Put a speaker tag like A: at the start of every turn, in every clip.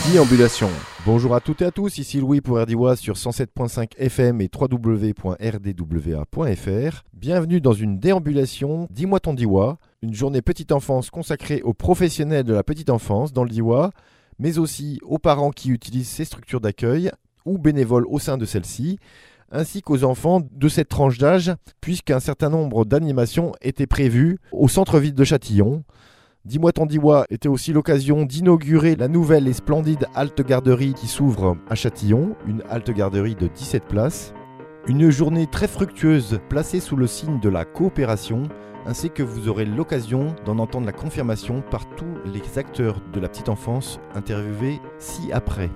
A: Déambulation. Bonjour à toutes et à tous, ici Louis pour RDWA sur 107.5 FM et www.rdwa.fr. Bienvenue dans une déambulation Dis-moi ton Diois, une journée petite enfance consacrée aux professionnels de la petite enfance dans le Diois, mais aussi aux parents qui utilisent ces structures d'accueil ou bénévoles au sein de celles-ci, ainsi qu'aux enfants de cette tranche d'âge, puisqu'un certain nombre d'animations étaient prévues au centre-ville de Châtillon. Dis-moi ton Diois était aussi l'occasion d'inaugurer la nouvelle et splendide halte-garderie qui s'ouvre à Châtillon, une halte-garderie de 17 places. Une journée très fructueuse placée sous le signe de la coopération, ainsi que vous aurez l'occasion d'en entendre la confirmation par tous les acteurs de la petite enfance interviewés ci-après.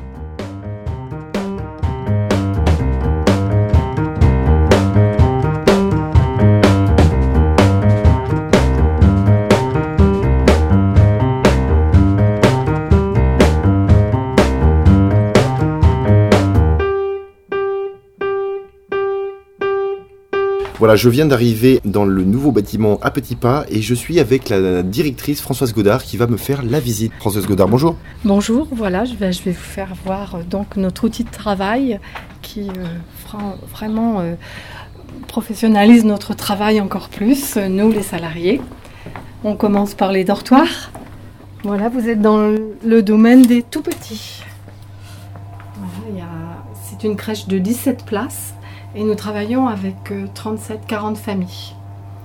A: Voilà, je viens d'arriver dans le nouveau bâtiment à petits pas et je suis avec la directrice Françoise Godard qui va me faire la visite. Françoise Godard, bonjour.
B: Bonjour, voilà, je vais vous faire voir donc notre outil de travail qui vraiment professionnalise notre travail encore plus, nous les salariés. On commence par les dortoirs. Voilà, vous êtes dans le domaine des tout petits. Voilà, c'est une crèche de 17 places. Et nous travaillons avec 37-40 familles.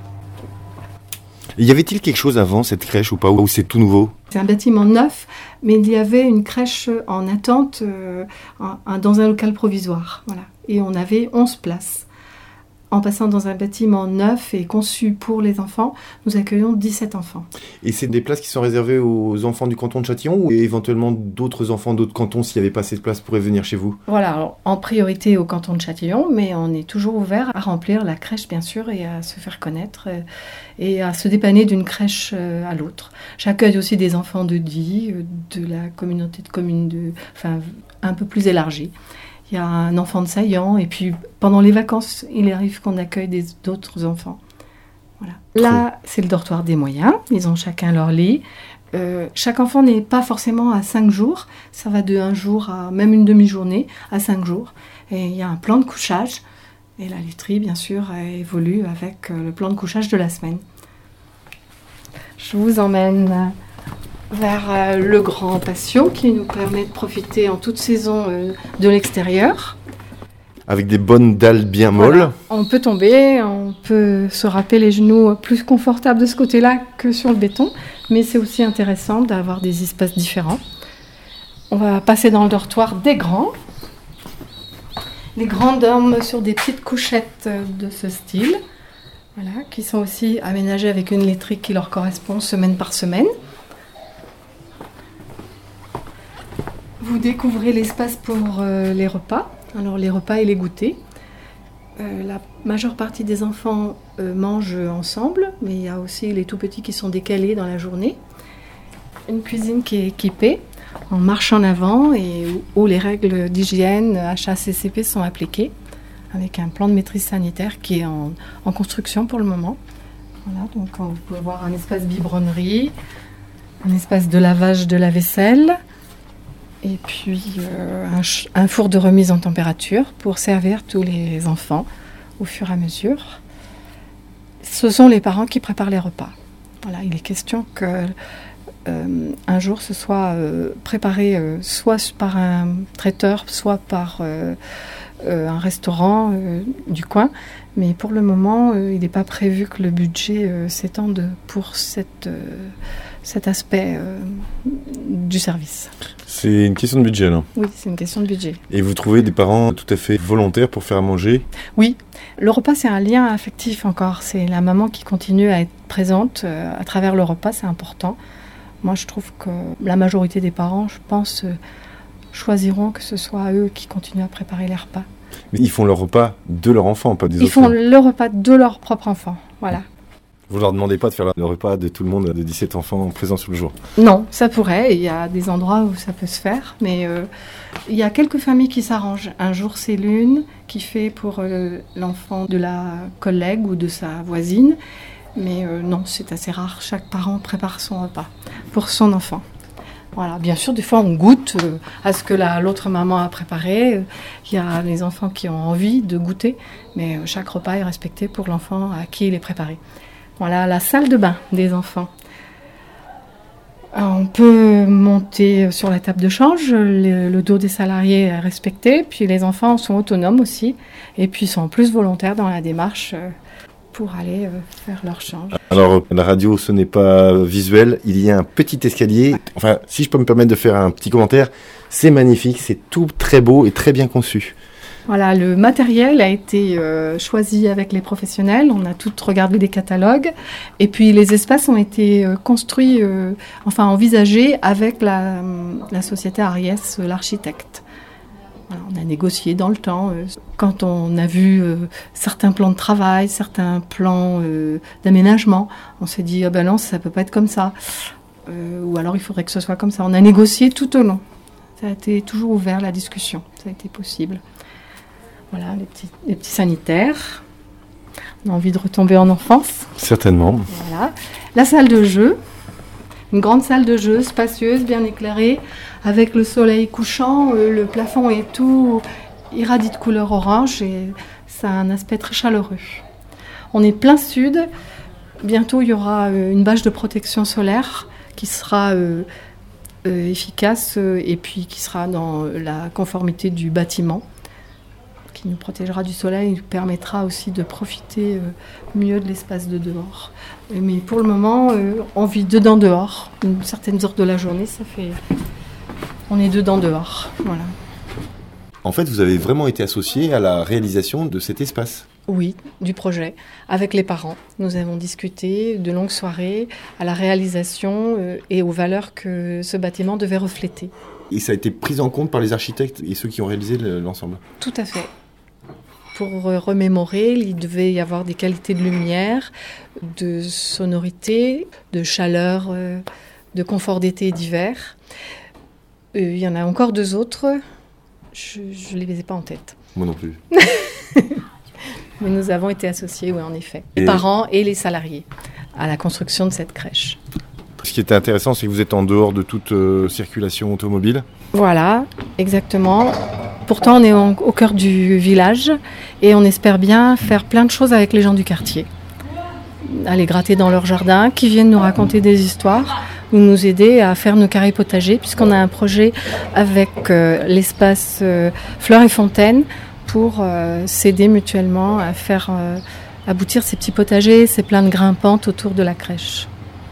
A: Y avait-il quelque chose avant cette crèche ou pas, ou c'est tout nouveau ?
B: C'est un bâtiment neuf, mais il y avait une crèche en attente dans un local provisoire. Voilà. Et on avait 11 places. En passant dans un bâtiment neuf et conçu pour les enfants, nous accueillons 17 enfants.
A: Et c'est des places qui sont réservées aux enfants du canton de Châtillon ou éventuellement d'autres enfants d'autres cantons, s'il n'y avait pas assez de place, pourraient venir chez vous ?
B: Voilà, alors, en priorité au canton de Châtillon, mais on est toujours ouvert à remplir la crèche, bien sûr, et à se faire connaître et à se dépanner d'une crèche à l'autre. J'accueille aussi des enfants de Die, de la communauté de communes un peu plus élargie. Il y a un enfant de Saillant, et puis pendant les vacances, il arrive qu'on accueille d'autres enfants. Voilà. Là, c'est le dortoir des moyens, ils ont chacun leur lit. Chaque enfant n'est pas forcément à 5 jours, ça va de 1 jour à même une demi-journée à 5 jours. Et il y a un plan de couchage, et la laiterie, bien sûr, évolue avec le plan de couchage de la semaine. Je vous emmène vers le grand patio qui nous permet de profiter en toute saison de l'extérieur.
A: Avec des bonnes dalles bien molles.
B: Voilà. On peut tomber, on peut se râper les genoux plus confortables de ce côté-là que sur le béton, mais c'est aussi intéressant d'avoir des espaces différents. On va passer dans le dortoir des grands. Les grands dorment sur des petites couchettes de ce style, voilà, qui sont aussi aménagées avec une laiterie qui leur correspond semaine par semaine. Vous découvrez l'espace pour les repas, alors les repas et les goûters. La majeure partie des enfants mangent ensemble, mais il y a aussi les tout petits qui sont décalés dans la journée. Une cuisine qui est équipée en marche en avant et où les règles d'hygiène HACCP sont appliquées, avec un plan de maîtrise sanitaire qui est en construction pour le moment. Voilà, donc vous pouvez voir un espace biberonnerie, un espace de lavage de la vaisselle, et puis un four de remise en température pour servir tous les enfants au fur et à mesure. Ce sont les parents qui préparent les repas. Voilà, il est question que un jour ce soit préparé soit par un traiteur, soit par un restaurant du coin. Mais pour le moment, il n'est pas prévu que le budget s'étende pour cet aspect du service.
A: C'est une question de budget, là ?
B: Oui, c'est une question de budget.
A: Et vous trouvez des parents tout à fait volontaires pour faire à manger ?
B: Oui. Le repas, c'est un lien affectif encore. C'est la maman qui continue à être présente à travers le repas, c'est important. Moi, je trouve que la majorité des parents, je pense, choisiront que ce soit eux qui continuent à préparer les repas.
A: Mais ils font leur repas de leur enfant, pas des autres.
B: Ils font le repas de leur propre enfant, voilà.
A: Vous leur demandez pas de faire le repas de tout le monde, de 17 enfants présents sous le jour?
B: Non, ça pourrait. Il y a des endroits où ça peut se faire, mais il y a quelques familles qui s'arrangent. Un jour, c'est l'une qui fait pour l'enfant de la collègue ou de sa voisine. Mais non, c'est assez rare. Chaque parent prépare son repas pour son enfant. Voilà, bien sûr, des fois on goûte à ce que l'autre maman a préparé. Il y a les enfants qui ont envie de goûter, mais chaque repas est respecté pour l'enfant à qui il est préparé. Voilà la salle de bain des enfants. On peut monter sur la table de change, le dos des salariés est respecté, puis les enfants sont autonomes aussi, et puis sont plus volontaires dans la démarche pour aller faire leur change.
A: Alors, la radio, ce n'est pas visuel, il y a un petit escalier. Enfin, si je peux me permettre de faire un petit commentaire, c'est magnifique, c'est tout très beau et très bien conçu.
B: Voilà, le matériel a été choisi avec les professionnels, on a tout regardé des catalogues, et puis les espaces ont été construits, envisagés avec la société Ariès, l'architecte. Voilà, on a négocié dans le temps. Quand on a vu certains plans de travail, certains plans d'aménagement, on s'est dit « Ah ben non, ça ne peut pas être comme ça. Ou alors il faudrait que ce soit comme ça ». On a négocié tout au long. Ça a été toujours ouvert, la discussion. Ça a été possible. Voilà, les petits sanitaires. On a envie de retomber en enfance.
A: Certainement.
B: Voilà. La salle de jeu. Une grande salle de jeu, spacieuse, bien éclairée, avec le soleil couchant. Le plafond est tout irradie de couleur orange et ça a un aspect très chaleureux. On est plein sud. Bientôt, il y aura une bâche de protection solaire qui sera efficace et puis qui sera dans la conformité du bâtiment, qui nous protégera du soleil et nous permettra aussi de profiter mieux de l'espace de dehors. Mais pour le moment, on vit dedans-dehors. Certaines heures de la journée, on est dedans-dehors. Voilà.
A: En fait, vous avez vraiment été associé à la réalisation de cet espace.
B: Oui, du projet. Avec les parents, nous avons discuté de longues soirées à la réalisation et aux valeurs que ce bâtiment devait refléter.
A: Et ça a été pris en compte par les architectes et ceux qui ont réalisé l'ensemble.
B: Tout à fait. Pour remémorer, il devait y avoir des qualités de lumière, de sonorité, de chaleur, de confort d'été et d'hiver. Il y en a encore 2 autres, je ne les ai pas en tête.
A: Moi non plus.
B: Mais nous avons été associés, oui, en effet, les parents et les salariés, à la construction de cette crèche.
A: Ce qui était intéressant, c'est que vous êtes en dehors de toute circulation automobile.
B: Voilà, exactement. Pourtant, on est au cœur du village et on espère bien faire plein de choses avec les gens du quartier. Aller gratter dans leur jardin, qui viennent nous raconter des histoires ou nous aider à faire nos carrés potagers, puisqu'on a un projet avec l'espace Fleurs et Fontaines pour s'aider mutuellement à faire aboutir ces petits potagers, ces plantes grimpantes autour de la crèche.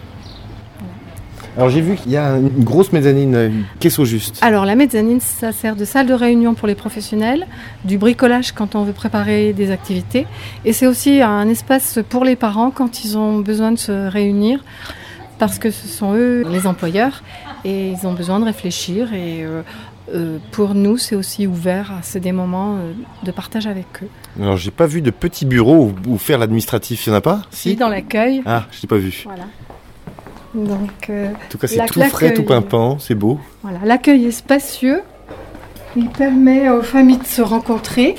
A: Alors j'ai vu qu'il y a une grosse mezzanine, qu'est-ce au juste ?
B: Alors la mezzanine, ça sert de salle de réunion pour les professionnels, du bricolage quand on veut préparer des activités, et c'est aussi un espace pour les parents quand ils ont besoin de se réunir, parce que ce sont eux les employeurs, et ils ont besoin de réfléchir, et pour nous c'est aussi ouvert, c'est des moments de partage avec eux.
A: Alors j'ai pas vu de petits bureaux où faire l'administratif, il n'y en a pas ?
B: Si, dans l'accueil.
A: Ah, je l'ai pas vu.
B: Voilà. Donc,
A: en tout cas, c'est tout frais, tout pimpant, c'est beau.
B: Voilà, l'accueil est spacieux. Il permet aux familles de se rencontrer,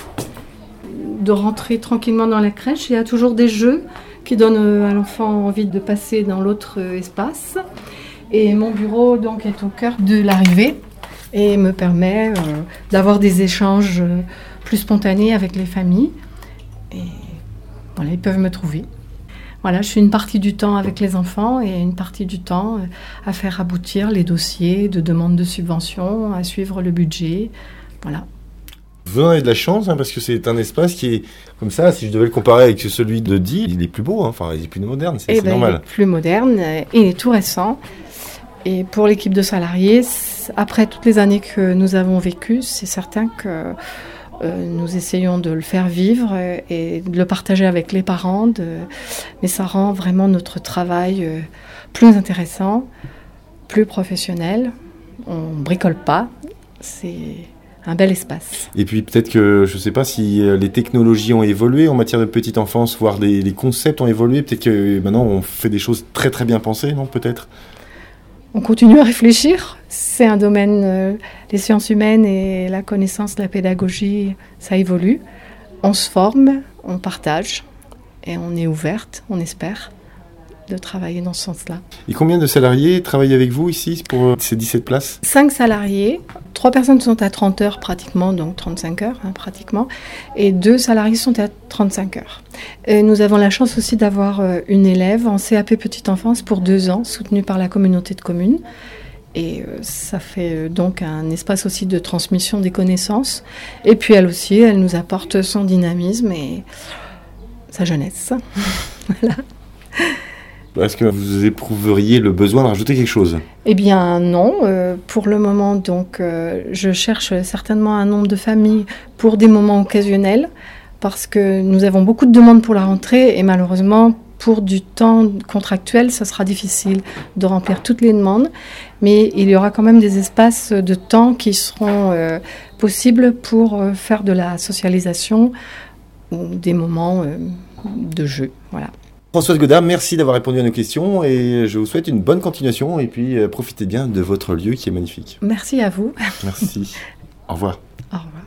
B: de rentrer tranquillement dans la crèche. Il y a toujours des jeux qui donnent à l'enfant envie de passer dans l'autre espace. Et mon bureau donc, est au cœur de l'arrivée et me permet d'avoir des échanges plus spontanés avec les familles. Et voilà, ils peuvent me trouver. Voilà, je suis une partie du temps avec les enfants et une partie du temps à faire aboutir les dossiers de demande de subvention, à suivre le budget. Voilà.
A: Vous en avez de la chance, parce que c'est un espace qui est comme ça. Si je devais le comparer avec celui de Die, il est plus beau, enfin, il est plus moderne, c'est normal.
B: Il est plus moderne, il est tout récent. Et pour l'équipe de salariés, après toutes les années que nous avons vécues, c'est certain que nous essayons de le faire vivre et de le partager avec les parents, mais ça rend vraiment notre travail plus intéressant, plus professionnel. On ne bricole pas, c'est un bel espace.
A: Et puis peut-être que, je ne sais pas si les technologies ont évolué en matière de petite enfance, voire les concepts ont évolué, peut-être que maintenant on fait des choses très très bien pensées, non, peut-être ?
B: On continue à réfléchir. C'est un domaine, les sciences humaines et la connaissance, la pédagogie, ça évolue. On se forme, on partage et on est ouverte, on espère. de travailler dans ce sens-là.
A: Et combien de salariés travaillent avec vous ici pour ces 17 places ?
B: 5 salariés, 3 personnes sont à 30 heures pratiquement, donc 35 heures pratiquement, et 2 salariés sont à 35 heures. Et nous avons la chance aussi d'avoir une élève en CAP Petite Enfance pour 2 ans, soutenue par la communauté de communes. Et ça fait donc un espace aussi de transmission des connaissances. Et puis elle aussi, elle nous apporte son dynamisme et sa jeunesse. Voilà.
A: Est-ce que vous éprouveriez le besoin de rajouter quelque chose ?
B: Eh bien non, pour le moment donc je cherche certainement un nombre de familles pour des moments occasionnels parce que nous avons beaucoup de demandes pour la rentrée et malheureusement pour du temps contractuel ça sera difficile de remplir toutes les demandes, mais il y aura quand même des espaces de temps qui seront possibles pour faire de la socialisation ou des moments de jeu, voilà.
A: Françoise Godard, merci d'avoir répondu à nos questions et je vous souhaite une bonne continuation et puis profitez bien de votre lieu qui est magnifique.
B: Merci à vous.
A: Merci. Au revoir.
B: Au revoir.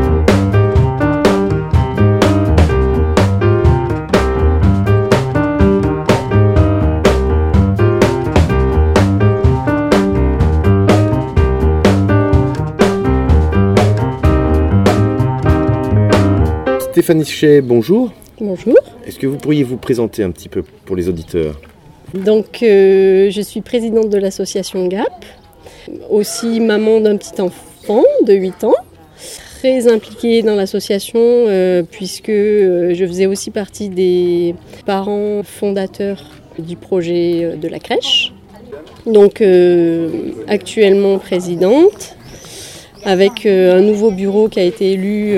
A: Stéphanie Chet, bonjour.
C: Bonjour.
A: Est-ce que vous pourriez vous présenter un petit peu pour les auditeurs ?
C: Donc, je suis présidente de l'association GAP, aussi maman d'un petit enfant de 8 ans, très impliquée dans l'association puisque je faisais aussi partie des parents fondateurs du projet de la crèche. Donc, actuellement présidente, avec un nouveau bureau qui a été élu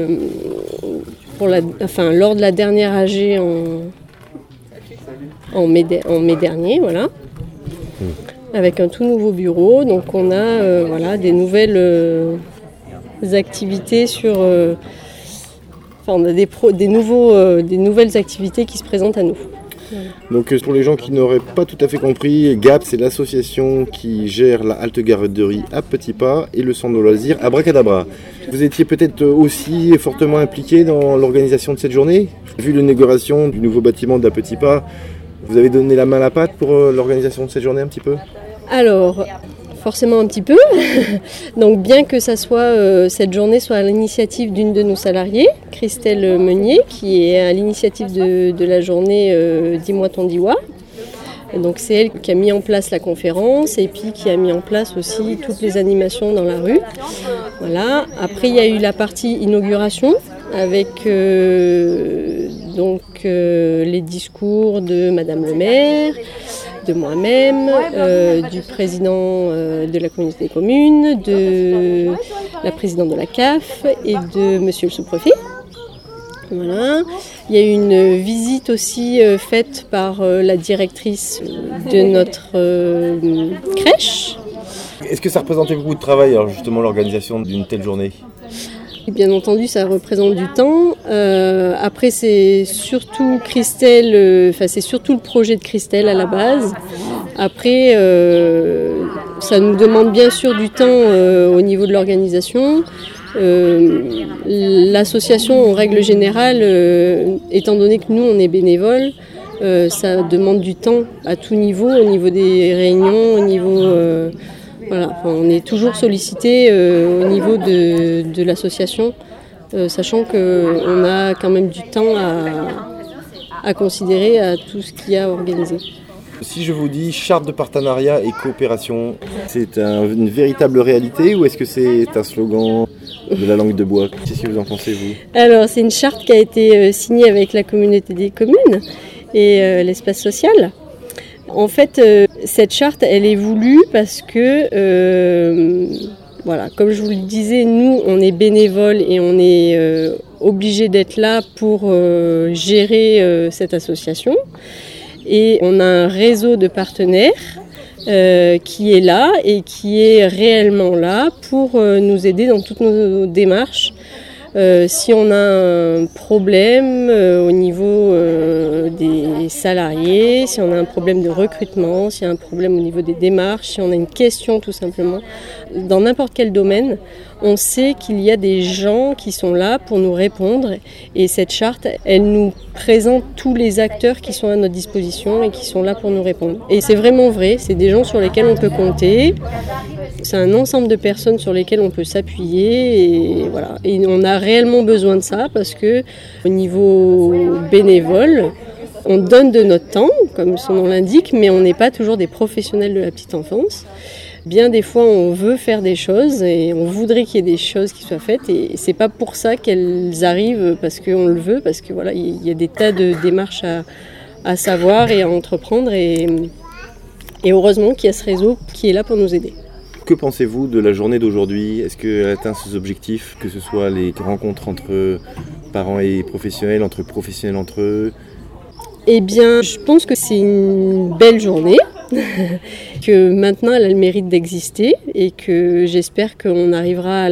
C: lors de la dernière AG en mai dernier, voilà, avec un tout nouveau bureau. Donc on a des nouvelles activités on a des nouvelles activités qui se présentent à nous. Voilà.
A: Donc pour les gens qui n'auraient pas tout à fait compris, GAP c'est l'association qui gère la halte garderie à Petits Pas et le centre de loisirs Abracadabra. Vous étiez peut-être aussi fortement impliqué dans l'organisation de cette journée ? Vu l'inauguration du nouveau bâtiment d'à Petits Pas, vous avez donné la main à la pâte pour l'organisation de cette journée un petit peu ?
C: Alors, forcément un petit peu. Donc bien que cette journée soit à l'initiative d'une de nos salariées, Christelle Meunier, qui est à l'initiative de la journée Dis-moi ton Diwa. Donc c'est elle qui a mis en place la conférence et puis qui a mis en place aussi toutes les animations dans la rue. Voilà. Après il y a eu la partie inauguration avec les discours de Madame le maire, de moi-même, du président de la communauté des communes, de la présidente de la CAF et de monsieur le sous-préfet. Voilà. Il y a eu une visite aussi faite par la directrice de notre crèche.
A: Est-ce que ça représentait beaucoup de travail, alors justement, l'organisation d'une telle journée ?
C: Bien entendu, ça représente du temps. Après, c'est surtout Christelle, c'est surtout le projet de Christelle à la base. Après, ça nous demande bien sûr du temps au niveau de l'organisation. L'association, en règle générale, étant donné que nous, on est bénévoles, ça demande du temps à tout niveau, au niveau des réunions, au niveau... on est toujours sollicité au niveau de l'association, sachant qu'on a quand même du temps à considérer à tout ce qu'il y a à organiser.
A: Si je vous dis charte de partenariat et coopération, c'est une véritable réalité ou est-ce que c'est un slogan de la langue de bois ? Qu'est-ce que vous en pensez, vous ?
C: Alors, c'est une charte qui a été signée avec la communauté des communes et l'espace social. En fait, cette charte, elle est voulue parce que, comme je vous le disais, nous, on est bénévoles et on est obligés d'être là pour gérer cette association. Et on a un réseau de partenaires qui est là et qui est réellement là pour nous aider dans toutes nos démarches Si on a un problème au niveau des salariés, si on a un problème de recrutement, s'il y a un problème au niveau des démarches, si on a une question tout simplement, dans n'importe quel domaine, on sait qu'il y a des gens qui sont là pour nous répondre et cette charte, elle nous présente tous les acteurs qui sont à notre disposition et qui sont là pour nous répondre. Et c'est vraiment vrai, c'est des gens sur lesquels on peut compter, c'est un ensemble de personnes sur lesquelles on peut s'appuyer et voilà. Et on a réellement besoin de ça parce que au niveau bénévole, on donne de notre temps, comme son nom l'indique, mais on n'est pas toujours des professionnels de la petite enfance. Bien des fois, on veut faire des choses et on voudrait qu'il y ait des choses qui soient faites et c'est pas pour ça qu'elles arrivent parce qu'on le veut, parce que voilà, il y a des tas de démarches à savoir et à entreprendre et heureusement qu'il y a ce réseau qui est là pour nous aider.
A: Que pensez-vous de la journée d'aujourd'hui ? Est-ce qu'elle atteint ses objectifs, que ce soit les rencontres entre parents et professionnels, entre professionnels entre eux ?
C: Eh bien, je pense que c'est une belle journée, que maintenant elle a le mérite d'exister et que j'espère qu'on arrivera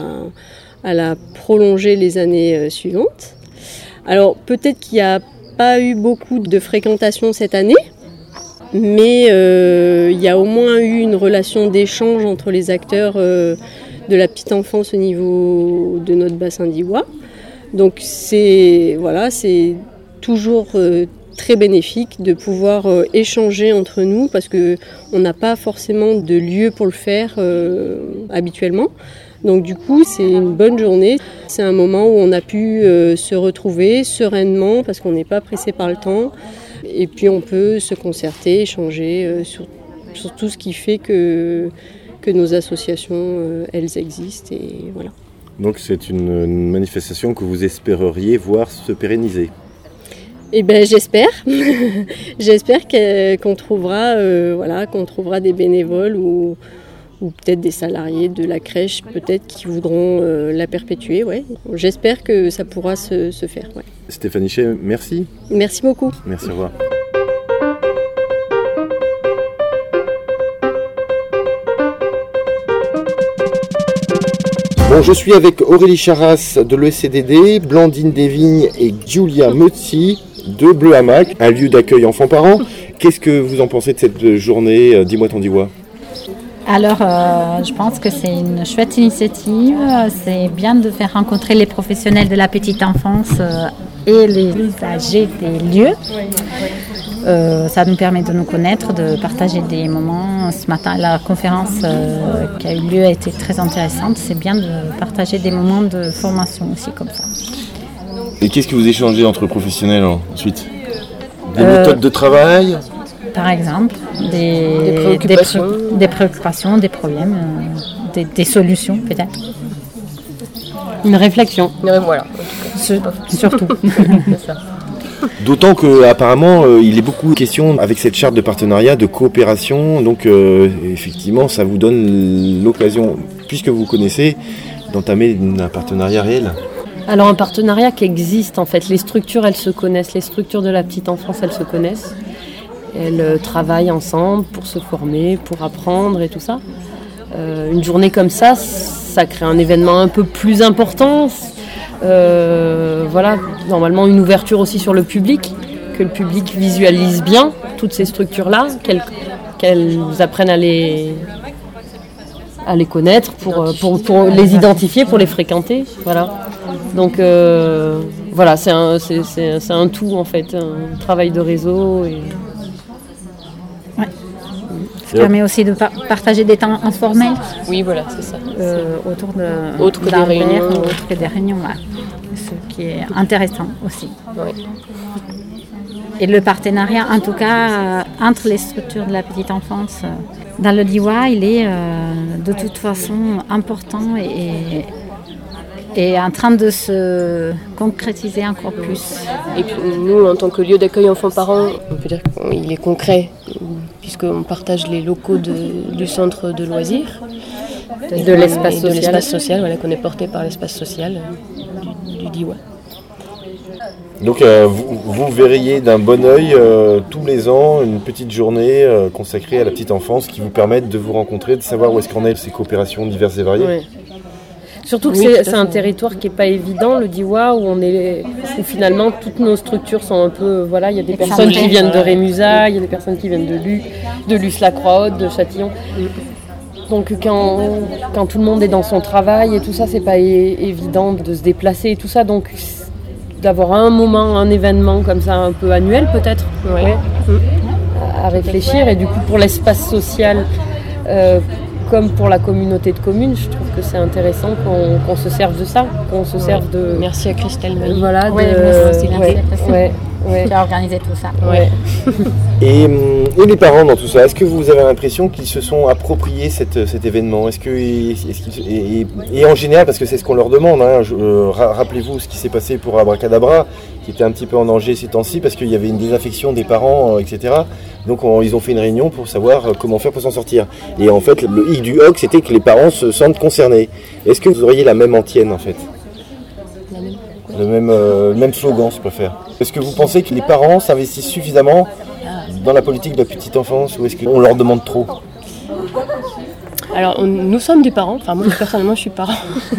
C: à la prolonger les années suivantes. Alors peut-être qu'il n'y a pas eu beaucoup de fréquentation cette année, mais il y a au moins eu une relation d'échange entre les acteurs de la petite enfance au niveau de notre bassin d'Iwa. Donc c'est toujours très bénéfique de pouvoir échanger entre nous parce qu'on n'a pas forcément de lieu pour le faire habituellement. Donc du coup, c'est une bonne journée. C'est un moment où on a pu se retrouver sereinement parce qu'on n'est pas pressé par le temps. Et puis on peut se concerter, échanger sur tout ce qui fait que nos associations, elles existent. Et voilà.
A: Donc c'est une manifestation que vous espéreriez voir se pérenniser ?
C: Eh ben j'espère. J'espère qu'on trouvera, qu'on trouvera des bénévoles ou peut-être des salariés de la crèche peut-être qui voudront la perpétuer. Ouais. J'espère que ça pourra se faire. Ouais.
A: Stéphanie Chet, merci.
C: Merci beaucoup.
A: Merci, au revoir. Bon, je suis avec Aurélie Charras de l'ECDD, Blandine Desvignes et Giulia Muzzi de Bleu Hamac, un lieu d'accueil enfants-parents. Qu'est-ce que vous en pensez de cette journée Dis-moi ton Diwa.
D: Alors, je pense que c'est une chouette initiative. C'est bien de faire rencontrer les professionnels de la petite enfance et les usagers des lieux. Ça nous permet de nous connaître, de partager des moments. Ce matin, la conférence qui a eu lieu a été très intéressante. C'est bien de partager des moments de formation aussi comme ça.
A: Et qu'est-ce que vous échangez entre professionnels ensuite ? Des méthodes de travail ?
D: Par exemple, des préoccupations, des problèmes, des solutions peut-être.
C: Une réflexion.
E: Voilà.
D: Surtout.
E: C'est ça.
A: D'autant qu'apparemment, il est beaucoup question avec cette charte de partenariat, de coopération. Donc, effectivement, ça vous donne l'occasion, puisque vous connaissez, d'entamer un partenariat réel.
E: Alors, un partenariat qui existe, en fait. Les structures, elles se connaissent. Les structures de la petite enfance, elles se connaissent. Elles travaillent ensemble pour se former, pour apprendre et tout ça. Une journée comme ça, ça crée un événement un peu plus important. Normalement une ouverture aussi sur le public, que le public visualise bien toutes ces structures-là, qu'elles apprennent à les connaître, pour les identifier, pour les fréquenter. Voilà. Donc c'est un tout en fait, un travail de réseau.
D: Ça permet aussi de partager des temps informels.
E: Oui, voilà, c'est ça.
D: Autour
E: autre que des réunions.
D: Autre que des réunions, voilà. Ce qui est intéressant aussi.
E: Oui.
D: Et le partenariat, en tout cas, entre les structures de la petite enfance dans le Diwa, il est de toute façon important et en train de se concrétiser encore plus.
E: Et puis nous, en tant que lieu d'accueil enfants-parents, on peut dire qu'il est concret, puisqu'on partage les locaux du centre de loisirs.
C: De l'espace social.
E: Voilà, qu'on est porté par l'espace social du Diwa.
A: Donc vous verriez d'un bon œil tous les ans une petite journée consacrée à la petite enfance qui vous permette de vous rencontrer, de savoir où est-ce qu'en est ces coopérations diverses et variées.
E: Oui. Surtout que c'est un territoire qui n'est pas évident, le Diois, où finalement toutes nos structures sont un peu... Voilà, il y a des personnes qui viennent de Rémusat, il y a des personnes qui viennent de Luce-la-Croix-Haute, de Châtillon. Donc quand tout le monde est dans son travail et tout ça, c'est pas évident de se déplacer et tout ça. Donc d'avoir un événement comme ça un peu annuel peut-être, à réfléchir. Et du coup pour l'espace social, comme pour la communauté de communes, je trouve que c'est intéressant qu'on se serve de ça, qu'on se serve de...
F: Merci à Christelle Meunier.
E: Voilà,
D: qui a organisé tout ça.
E: Ouais.
A: Et les parents dans tout ça, est-ce que vous avez l'impression qu'ils se sont appropriés cet événement ? Et en général, parce que c'est ce qu'on leur demande, rappelez-vous ce qui s'est passé pour Abracadabra, qui était un petit peu en danger ces temps-ci, parce qu'il y avait une désaffection des parents, etc. Donc ils ont fait une réunion pour savoir comment faire pour s'en sortir. Et en fait, le hic du hoc, c'était que les parents se sentent concernés. Est-ce que vous auriez la même antienne, en fait ? Le même slogan, si je préfère. Est-ce que vous pensez que les parents s'investissent suffisamment dans la politique de la petite enfance, ou est-ce qu'on leur demande trop ?
F: Alors, nous sommes des parents. Enfin, moi, personnellement, je suis parent.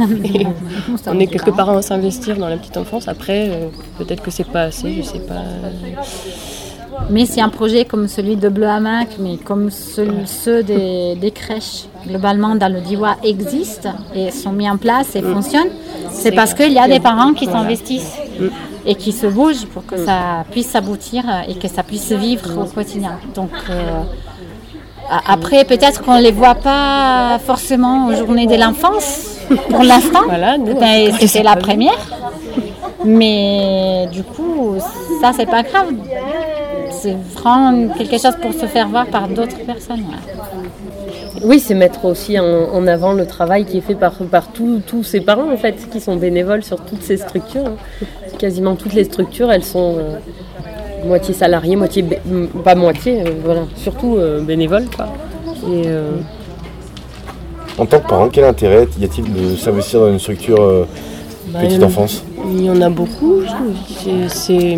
F: On est quelques parents à s'investir dans la petite enfance. Après, peut-être que c'est pas assez, je sais pas.
D: Mais si un projet comme celui de Bleu Hamac, mais comme ceux des crèches, globalement dans le Diois, existent et sont mis en place et fonctionnent, c'est parce qu'il y a des parents qui s'investissent et qui se bougent pour que ça puisse aboutir et que ça puisse vivre au quotidien. Donc après, peut-être qu'on ne les voit pas forcément aux journées de l'enfance, pour l'instant.
F: Voilà,
D: c'était la première. Mais du coup, ça, c'est pas grave. C'est vraiment quelque chose pour se faire voir par d'autres personnes. Ouais.
E: Oui, c'est mettre aussi en avant le travail qui est fait par tous ces parents, en fait, qui sont bénévoles sur toutes ces structures. Quasiment toutes les structures, elles sont moitié salariées, pas moitié, voilà, surtout bénévoles, quoi. Et,
A: En tant que parent, quel intérêt y a-t-il de s'investir dans une structure petite enfance ?
F: Il y en a beaucoup. C'est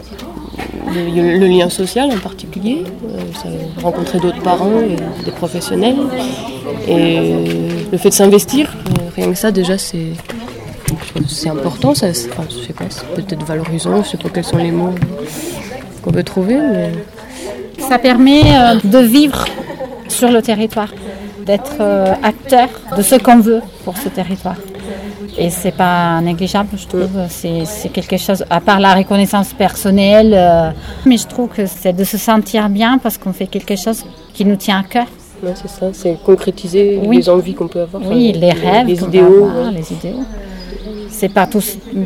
F: le lien social en particulier, rencontrer d'autres parents et des professionnels. Et le fait de s'investir, rien que ça déjà c'est important. Je sais pas, c'est peut-être valorisant, je sais pas quels sont les mots qu'on peut trouver. Mais...
D: Ça permet de vivre sur le territoire, d'être acteur de ce qu'on veut pour ce territoire. Et c'est pas négligeable, je trouve. C'est quelque chose, à part la reconnaissance personnelle, mais je trouve que c'est de se sentir bien parce qu'on fait quelque chose qui nous tient à cœur.
F: Ouais, c'est ça, c'est concrétiser les envies qu'on peut avoir.
D: Oui, les rêves,
F: les idéaux.
D: Les idéaux. C'est pas tout,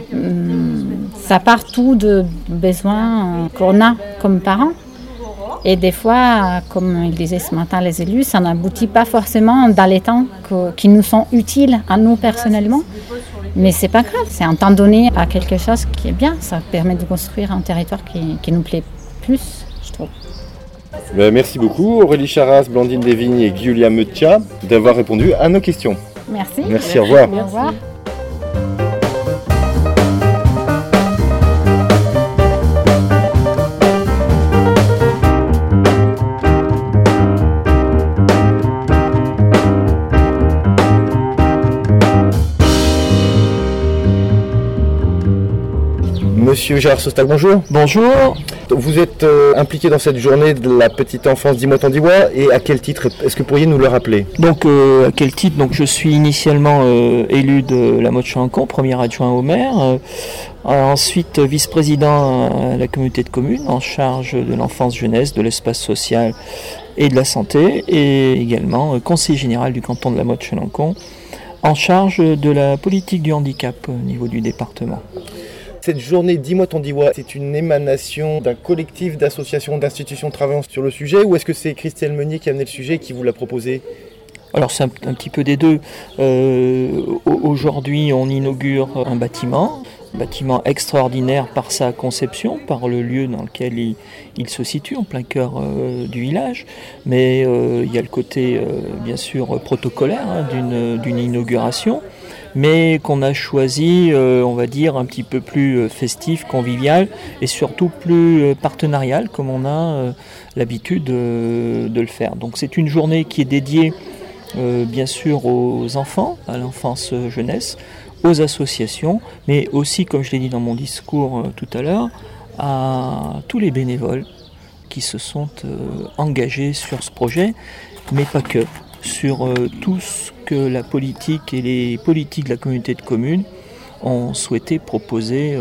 D: ça part tout de besoins qu'on a comme parents. Et des fois, comme il disait ce matin les élus, ça n'aboutit pas forcément dans les temps qui nous sont utiles à nous personnellement. Mais c'est pas grave, c'est un temps donné à quelque chose qui est bien. Ça permet de construire un territoire qui nous plaît plus, je trouve.
A: Merci beaucoup Aurélie Charras, Blandine Desvignes et Giulia Meutia d'avoir répondu à nos questions.
D: Merci.
A: Merci, au revoir.
D: Au revoir.
A: Monsieur Gérard Sostal, bonjour.
G: Bonjour.
A: Vous êtes impliqué dans cette journée de la petite enfance Dis-moi ton Diois, et à quel titre ? Est-ce que vous pourriez nous le rappeler ?
G: Donc à quel titre ? Donc je suis initialement élu de la Motte-Chalancon, premier adjoint au maire, ensuite vice-président à la communauté de communes en charge de l'enfance jeunesse, de l'espace social et de la santé, et également conseiller général du canton de la Motte-Chalancon en charge de la politique du handicap au niveau du département.
A: Cette journée Dis-moi ton Diois, c'est une émanation d'un collectif d'associations, d'institutions travaillant sur le sujet, ou est-ce que c'est Christelle Meunier qui a amené le sujet et qui vous l'a proposé ?
G: Alors c'est un petit peu des deux. Aujourd'hui on inaugure un bâtiment extraordinaire par sa conception, par le lieu dans lequel il se situe, en plein cœur du village. Mais il y a le côté bien sûr protocolaire d'une inauguration, mais qu'on a choisi, on va dire, un petit peu plus festif, convivial et surtout plus partenarial, comme on a l'habitude de le faire. Donc c'est une journée qui est dédiée bien sûr aux enfants, à l'enfance jeunesse, aux associations, mais aussi, comme je l'ai dit dans mon discours tout à l'heure, à tous les bénévoles qui se sont engagés sur ce projet, mais pas que, sur tout ce que la politique et les politiques de la communauté de communes ont souhaité proposer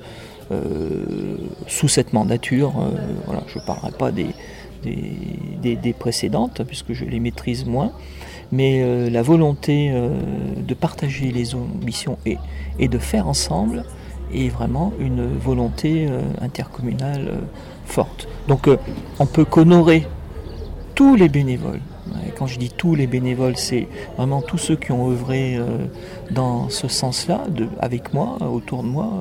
G: sous cette mandature. Voilà, je ne parlerai pas des précédentes, puisque je les maîtrise moins, mais la volonté de partager les ambitions et de faire ensemble est vraiment une volonté intercommunale forte. Donc on peut qu'honorer tous les bénévoles. Et quand je dis tous les bénévoles, c'est vraiment tous ceux qui ont œuvré dans ce sens-là, avec moi, autour de moi.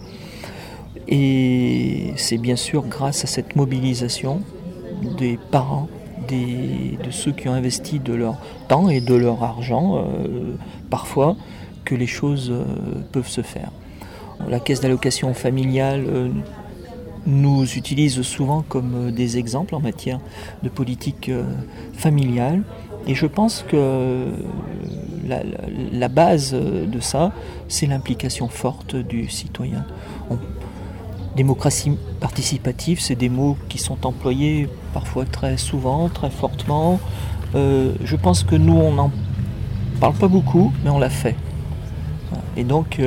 G: Et c'est bien sûr grâce à cette mobilisation des parents, de ceux qui ont investi de leur temps et de leur argent, parfois, que les choses peuvent se faire. La caisse d'allocation familiale nous utilise souvent comme des exemples en matière de politique familiale. Et je pense que la base de ça, c'est l'implication forte du citoyen. Démocratie participative, c'est des mots qui sont employés parfois très souvent, très fortement. Je pense que nous, on n'en parle pas beaucoup, mais on l'a fait. Et donc,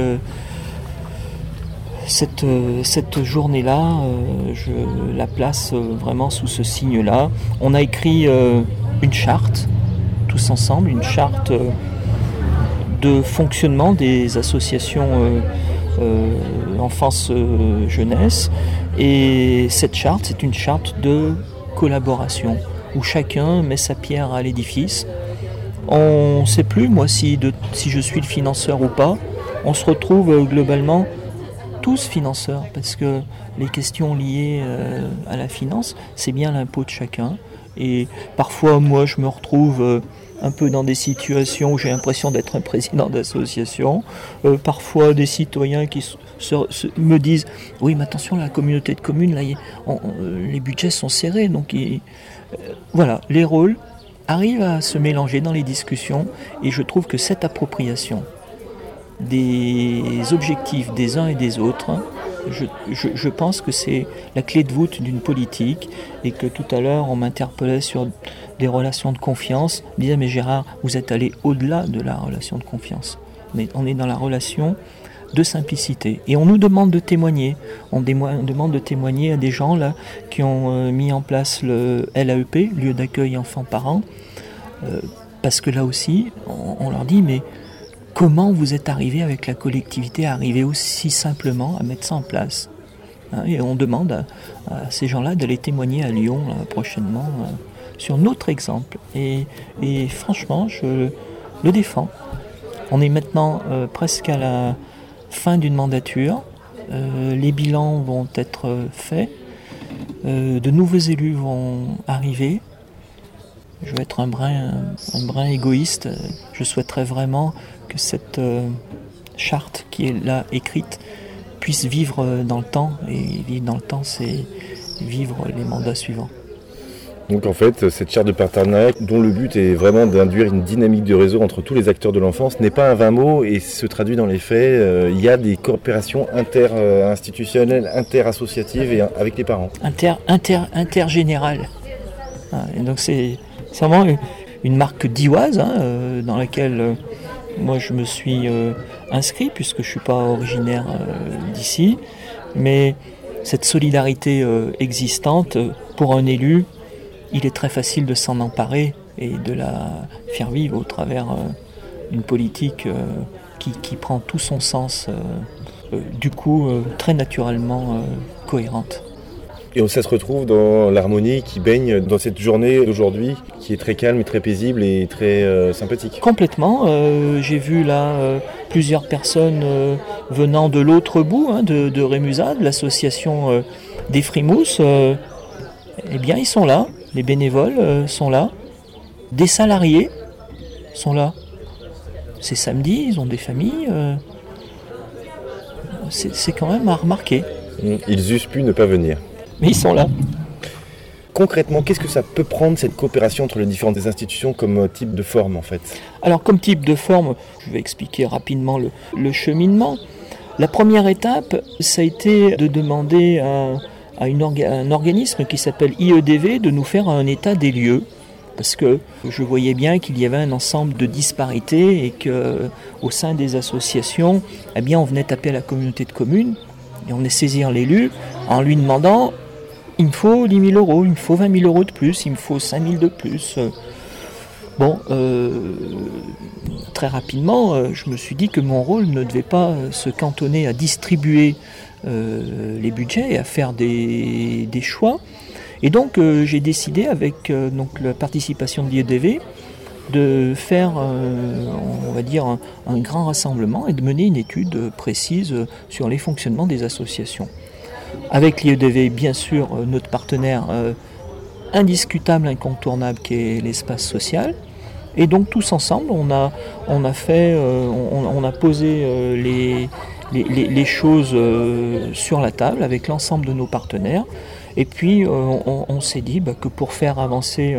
G: cette journée-là, je la place vraiment sous ce signe-là. On a écrit une charte, tous ensemble, une charte de fonctionnement des associations enfance-jeunesse. Et cette charte, c'est une charte de collaboration, où chacun met sa pierre à l'édifice. On ne sait plus, moi, si je suis le financeur ou pas. On se retrouve globalement tous financeurs, parce que les questions liées à la finance, c'est bien l'impôt de chacun. Et parfois, moi, je me retrouve un peu dans des situations où j'ai l'impression d'être un président d'association. Parfois, des citoyens qui me disent « Oui, mais attention, la communauté de communes, là, les budgets sont serrés. » Donc, voilà, les rôles arrivent à se mélanger dans les discussions, et je trouve que cette appropriation des objectifs des uns et des autres, je pense que c'est la clé de voûte d'une politique, et que tout à l'heure on m'interpellait sur des relations de confiance. On disait mais Gérard, vous êtes allé au-delà de la relation de confiance, mais on est dans la relation de simplicité, et on nous demande de témoigner. On demande de témoigner à des gens là qui ont mis en place le LAEP, lieu d'accueil enfants-parents, parce que là aussi on leur dit mais comment vous êtes arrivé avec la collectivité à arriver aussi simplement à mettre ça en place, et on demande à ces gens-là d'aller témoigner à Lyon là, prochainement sur notre exemple. Et franchement, je le défends. On est maintenant presque à la fin d'une mandature. Les bilans vont être faits. De nouveaux élus vont arriver. Je vais être un brin égoïste. Je souhaiterais vraiment que cette charte qui est là écrite puisse vivre dans le temps. Et vivre dans le temps, c'est vivre les mandats suivants.
A: Donc en fait, cette charte de partenariat, dont le but est vraiment d'induire une dynamique de réseau entre tous les acteurs de l'enfance, n'est pas un vain mot et se traduit dans les faits. Il y a des coopérations inter-institutionnelles, inter-associatives et avec les parents.
G: Intergénérales. Et donc c'est vraiment une marque dioise dans laquelle moi je me suis inscrit, puisque je ne suis pas originaire d'ici. Mais cette solidarité existante, pour un élu, il est très facile de s'en emparer et de la faire vivre au travers d'une politique qui prend tout son sens, du coup très naturellement cohérente.
A: Et ça se retrouve dans l'harmonie qui baigne dans cette journée d'aujourd'hui, qui est très calme et très paisible et très sympathique.
G: Complètement. J'ai vu là plusieurs personnes venant de l'autre bout, de Rémusat, de l'association des Frimousses. Eh bien, ils sont là. Les bénévoles sont là. Des salariés sont là. C'est samedi, ils ont des familles. C'est quand même à remarquer.
A: Ils eussent pu ne pas venir.
G: Mais ils sont là.
A: concrètement, qu'est-ce que ça peut prendre cette coopération entre les différentes institutions comme type de forme en fait ?
G: Alors comme type de forme, je vais expliquer rapidement le cheminement. La première étape, ça a été de demander à un organisme qui s'appelle IEDV de nous faire un état des lieux. Parce que je voyais bien qu'il y avait un ensemble de disparités et qu'au sein des associations, eh bien, on venait taper à la communauté de communes et on venait saisir l'élu en lui demandant « il me faut 10 000 euros, il me faut 20 000 euros de plus, il me faut 5 000 de plus ». Bon, très rapidement, je me suis dit que mon rôle ne devait pas se cantonner à distribuer les budgets et à faire des choix. Et donc j'ai décidé avec donc la participation de l'IEDV de faire on va dire un grand rassemblement et de mener une étude précise sur les fonctionnements des associations. Avec l'IEDV bien sûr notre partenaire indiscutable, incontournable qui est l'espace social. Et donc tous ensemble on a posé les choses sur la table avec l'ensemble de nos partenaires. Et puis on s'est dit que pour faire avancer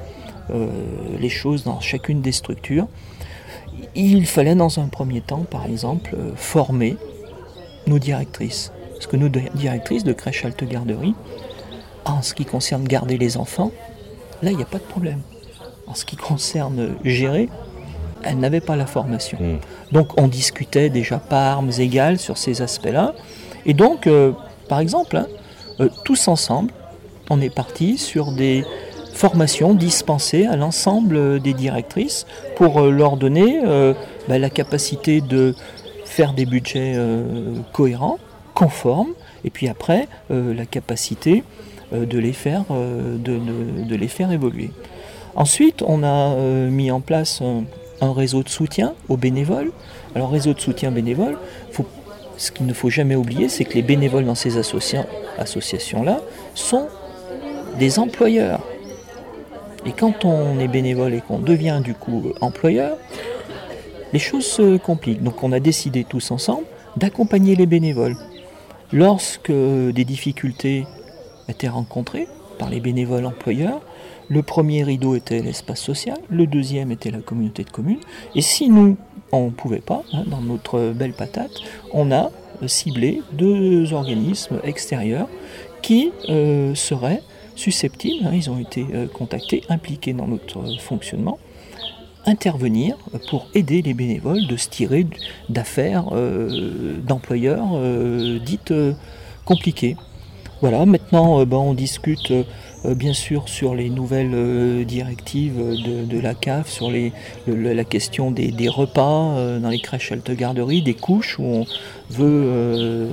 G: les choses dans chacune des structures, il fallait dans un premier temps, par exemple, former nos directrices. Parce que nos directrices de crèche halte garderie, en ce qui concerne garder les enfants, là il n'y a pas de problème. En ce qui concerne gérer, elles n'avaient pas la formation. Donc on discutait déjà pas armes égales sur ces aspects-là. Et donc, par exemple, tous ensemble, on est parti sur des formations dispensées à l'ensemble des directrices pour leur donner la capacité de faire des budgets cohérents, conformes, et puis après la capacité de les faire évoluer. Ensuite, on a mis en place un réseau de soutien aux bénévoles. Alors, réseau de soutien bénévole, ce qu'il ne faut jamais oublier, c'est que les bénévoles dans ces associations-là sont des employeurs. Et quand on est bénévole et qu'on devient du coup employeur, les choses se compliquent. Donc on a décidé tous ensemble d'accompagner les bénévoles. Lorsque des difficultés étaient rencontrées par les bénévoles employeurs, le premier rideau était l'espace social, le deuxième était la communauté de communes. Et si nous, on ne pouvait pas, dans notre belle patate, on a ciblé 2 organismes extérieurs qui seraient susceptibles, ils ont été contactés, impliqués dans notre fonctionnement, intervenir pour aider les bénévoles de se tirer d'affaires d'employeurs dites compliquées. Voilà, maintenant on discute bien sûr sur les nouvelles directives de la CAF, sur la question des repas dans les crèches halte garderie, des couches où on veut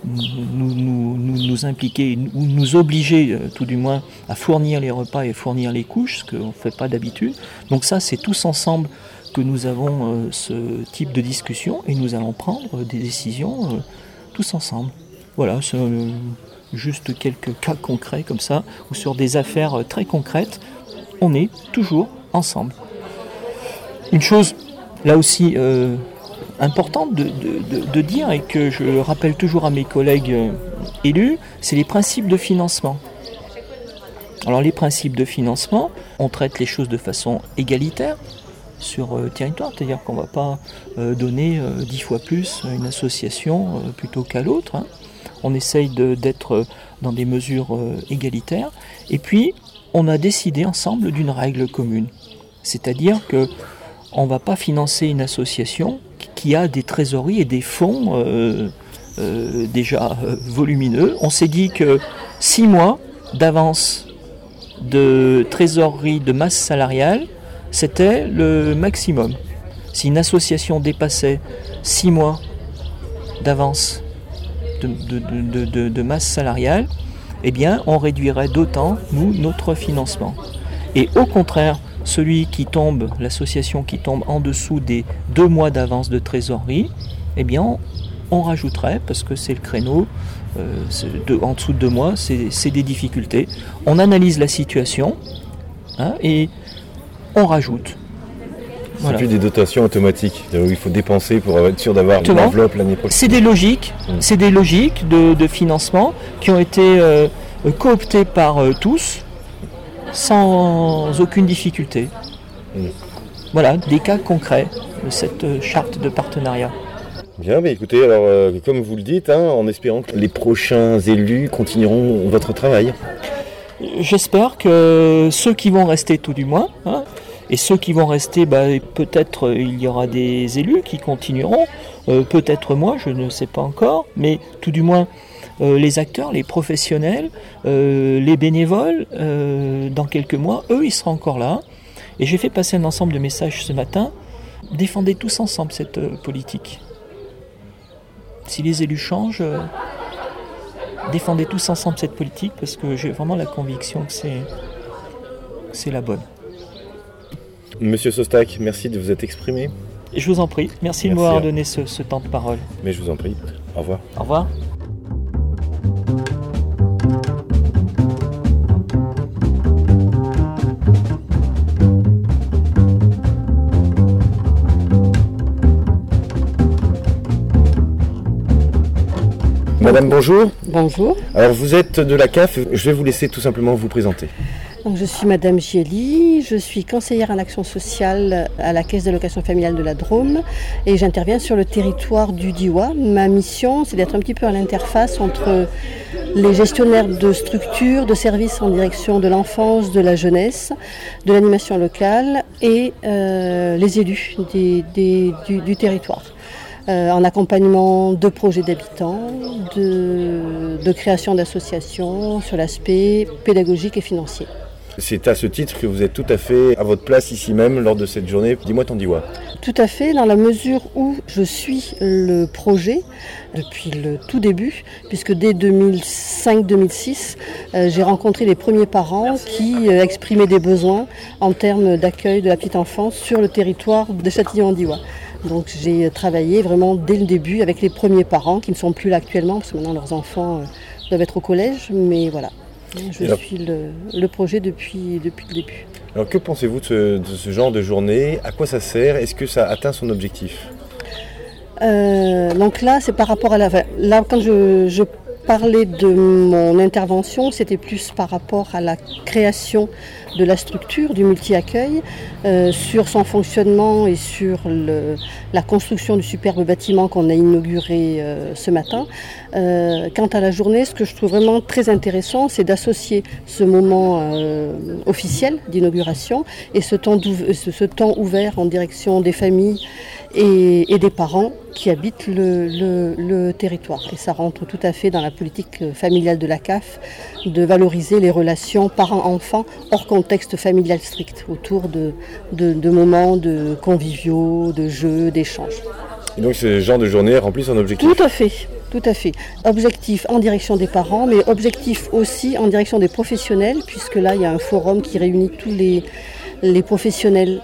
G: nous impliquer ou nous obliger tout du moins à fournir les repas et fournir les couches, ce qu'on ne fait pas d'habitude. Donc ça, c'est tous ensemble que nous avons ce type de discussion et nous allons prendre des décisions tous ensemble. Voilà, c'est juste quelques cas concrets comme ça, ou sur des affaires très concrètes, on est toujours ensemble. Une chose, là aussi, importante de dire et que je rappelle toujours à mes collègues élus, c'est les principes de financement. Alors les principes de financement, on traite les choses de façon égalitaire sur le territoire, c'est-à-dire qu'on ne va pas donner 10 fois plus à une association plutôt qu'à l'autre. On essaye d'être dans des mesures égalitaires. Et puis, on a décidé ensemble d'une règle commune. C'est-à-dire qu'on ne va pas financer une association qui a des trésoreries et des fonds déjà volumineux. On s'est dit que 6 mois d'avance de trésorerie de masse salariale, c'était le maximum. Si une association dépassait 6 mois d'avance de masse salariale, eh bien, on réduirait d'autant, nous, notre financement. Et au contraire, l'association qui tombe en dessous des 2 mois d'avance de trésorerie, eh bien, on rajouterait, parce que c'est le créneau, en dessous de 2 mois, c'est des difficultés. On analyse la situation et on rajoute.
A: C'est plus des dotations automatiques, où il faut dépenser pour être sûr d'avoir l'enveloppe l'année prochaine.
G: C'est des logiques de financement qui ont été cooptées par tous, sans aucune difficulté. Voilà, des cas concrets de cette charte de partenariat.
A: Bien, mais écoutez, alors comme vous le dites, en espérant que les prochains élus continueront votre travail.
G: J'espère que ceux qui vont rester tout du moins, et ceux qui vont rester, peut-être il y aura des élus qui continueront, peut-être moi, je ne sais pas encore, mais tout du moins les acteurs, les professionnels, les bénévoles, dans quelques mois, eux, ils seront encore là. Et j'ai fait passer un ensemble de messages ce matin. Défendez tous ensemble cette politique. Si les élus changent, défendez tous ensemble cette politique parce que j'ai vraiment la conviction que c'est la bonne.
A: Monsieur Sostak, merci de vous être exprimé.
G: Et je vous en prie, merci de m'avoir donné ce temps de parole.
A: Mais je vous en prie, au revoir.
G: Au revoir.
A: Madame, bonjour.
C: Bonjour.
A: Alors vous êtes de la CAF, je vais vous laisser tout simplement vous présenter.
C: Donc, je suis Madame Gielli, je suis conseillère en action sociale à la Caisse d'allocation familiale de la Drôme et j'interviens sur le territoire du Diois. Ma mission, c'est d'être un petit peu à l'interface entre les gestionnaires de structures, de services en direction de l'enfance, de la jeunesse, de l'animation locale et les élus du territoire. En accompagnement de projets d'habitants, de création d'associations sur l'aspect pédagogique et financier.
A: C'est à ce titre que vous êtes tout à fait à votre place ici même lors de cette journée Dis-moi ton Diois.
C: Tout à fait, dans la mesure où je suis le projet depuis le tout début, puisque dès 2005-2006, j'ai rencontré les premiers parents qui exprimaient des besoins en termes d'accueil de la petite enfance sur le territoire de Châtillon-en-Diois. Donc j'ai travaillé vraiment dès le début avec les premiers parents qui ne sont plus là actuellement, parce que maintenant leurs enfants doivent être au collège, mais voilà. Je suis le projet depuis le début.
A: Alors que pensez-vous de ce genre de journée? À quoi ça sert? Est-ce que ça atteint son objectif?
C: Donc là, c'est par rapport à là, quand je parlais de mon intervention, c'était plus par rapport à la création de la structure du multi-accueil, sur son fonctionnement et sur la construction du superbe bâtiment qu'on a inauguré ce matin. Quant à la journée, ce que je trouve vraiment très intéressant, c'est d'associer ce moment officiel d'inauguration et ce temps ouvert en direction des familles et des parents qui habitent le territoire. Et ça rentre tout à fait dans la politique familiale de la CAF de valoriser les relations parents-enfants hors contexte familial strict, autour de moments de conviviaux, de jeux, d'échanges.
A: Et donc ce genre de journée remplit son objectif?
C: Tout à fait. Objectif en direction des parents, mais objectif aussi en direction des professionnels, puisque là il y a un forum qui réunit tous les professionnels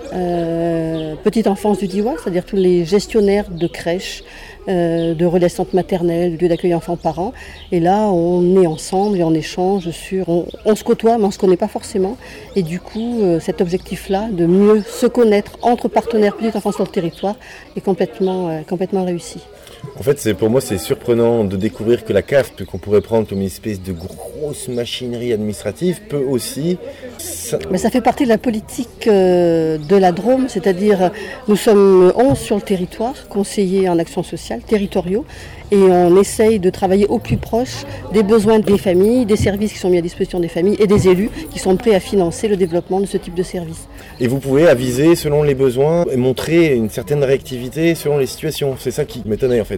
C: petite enfance du Diois, c'est-à-dire tous les gestionnaires de crèches, de relais centres maternels, de lieux d'accueil enfants-parents. Et là, on est ensemble et on échange on se côtoie, mais on ne se connaît pas forcément. Et du coup, cet objectif-là, de mieux se connaître entre partenaires petite enfance sur le territoire, est complètement réussi.
A: En fait, pour moi, c'est surprenant de découvrir que la CAF, qu'on pourrait prendre comme une espèce de grosse machinerie administrative, peut aussi...
C: Mais ça fait partie de la politique de la Drôme, c'est-à-dire nous sommes 11 sur le territoire, conseillers en action sociale, territoriaux, et on essaye de travailler au plus proche des besoins des familles, des services qui sont mis à disposition des familles et des élus qui sont prêts à financer le développement de ce type de service.
A: Et vous pouvez aviser selon les besoins et montrer une certaine réactivité selon les situations. C'est ça qui m'étonnait en fait.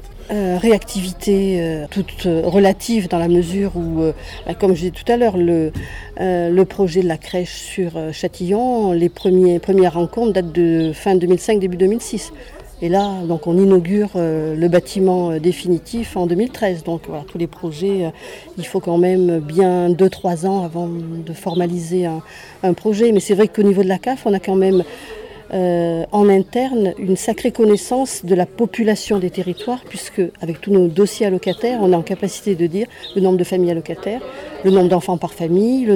C: Réactivité toute relative dans la mesure où, comme je disais tout à l'heure, le projet de la crèche sur Châtillon, les premières rencontres datent de fin 2005, début 2006. Et là, donc, on inaugure le bâtiment définitif en 2013. Donc voilà, tous les projets, il faut quand même bien 2-3 ans avant de formaliser un projet. Mais c'est vrai qu'au niveau de la CAF, on a quand même en interne une sacrée connaissance de la population des territoires, puisque avec tous nos dossiers allocataires, on est en capacité de dire le nombre de familles allocataires, le nombre d'enfants par famille,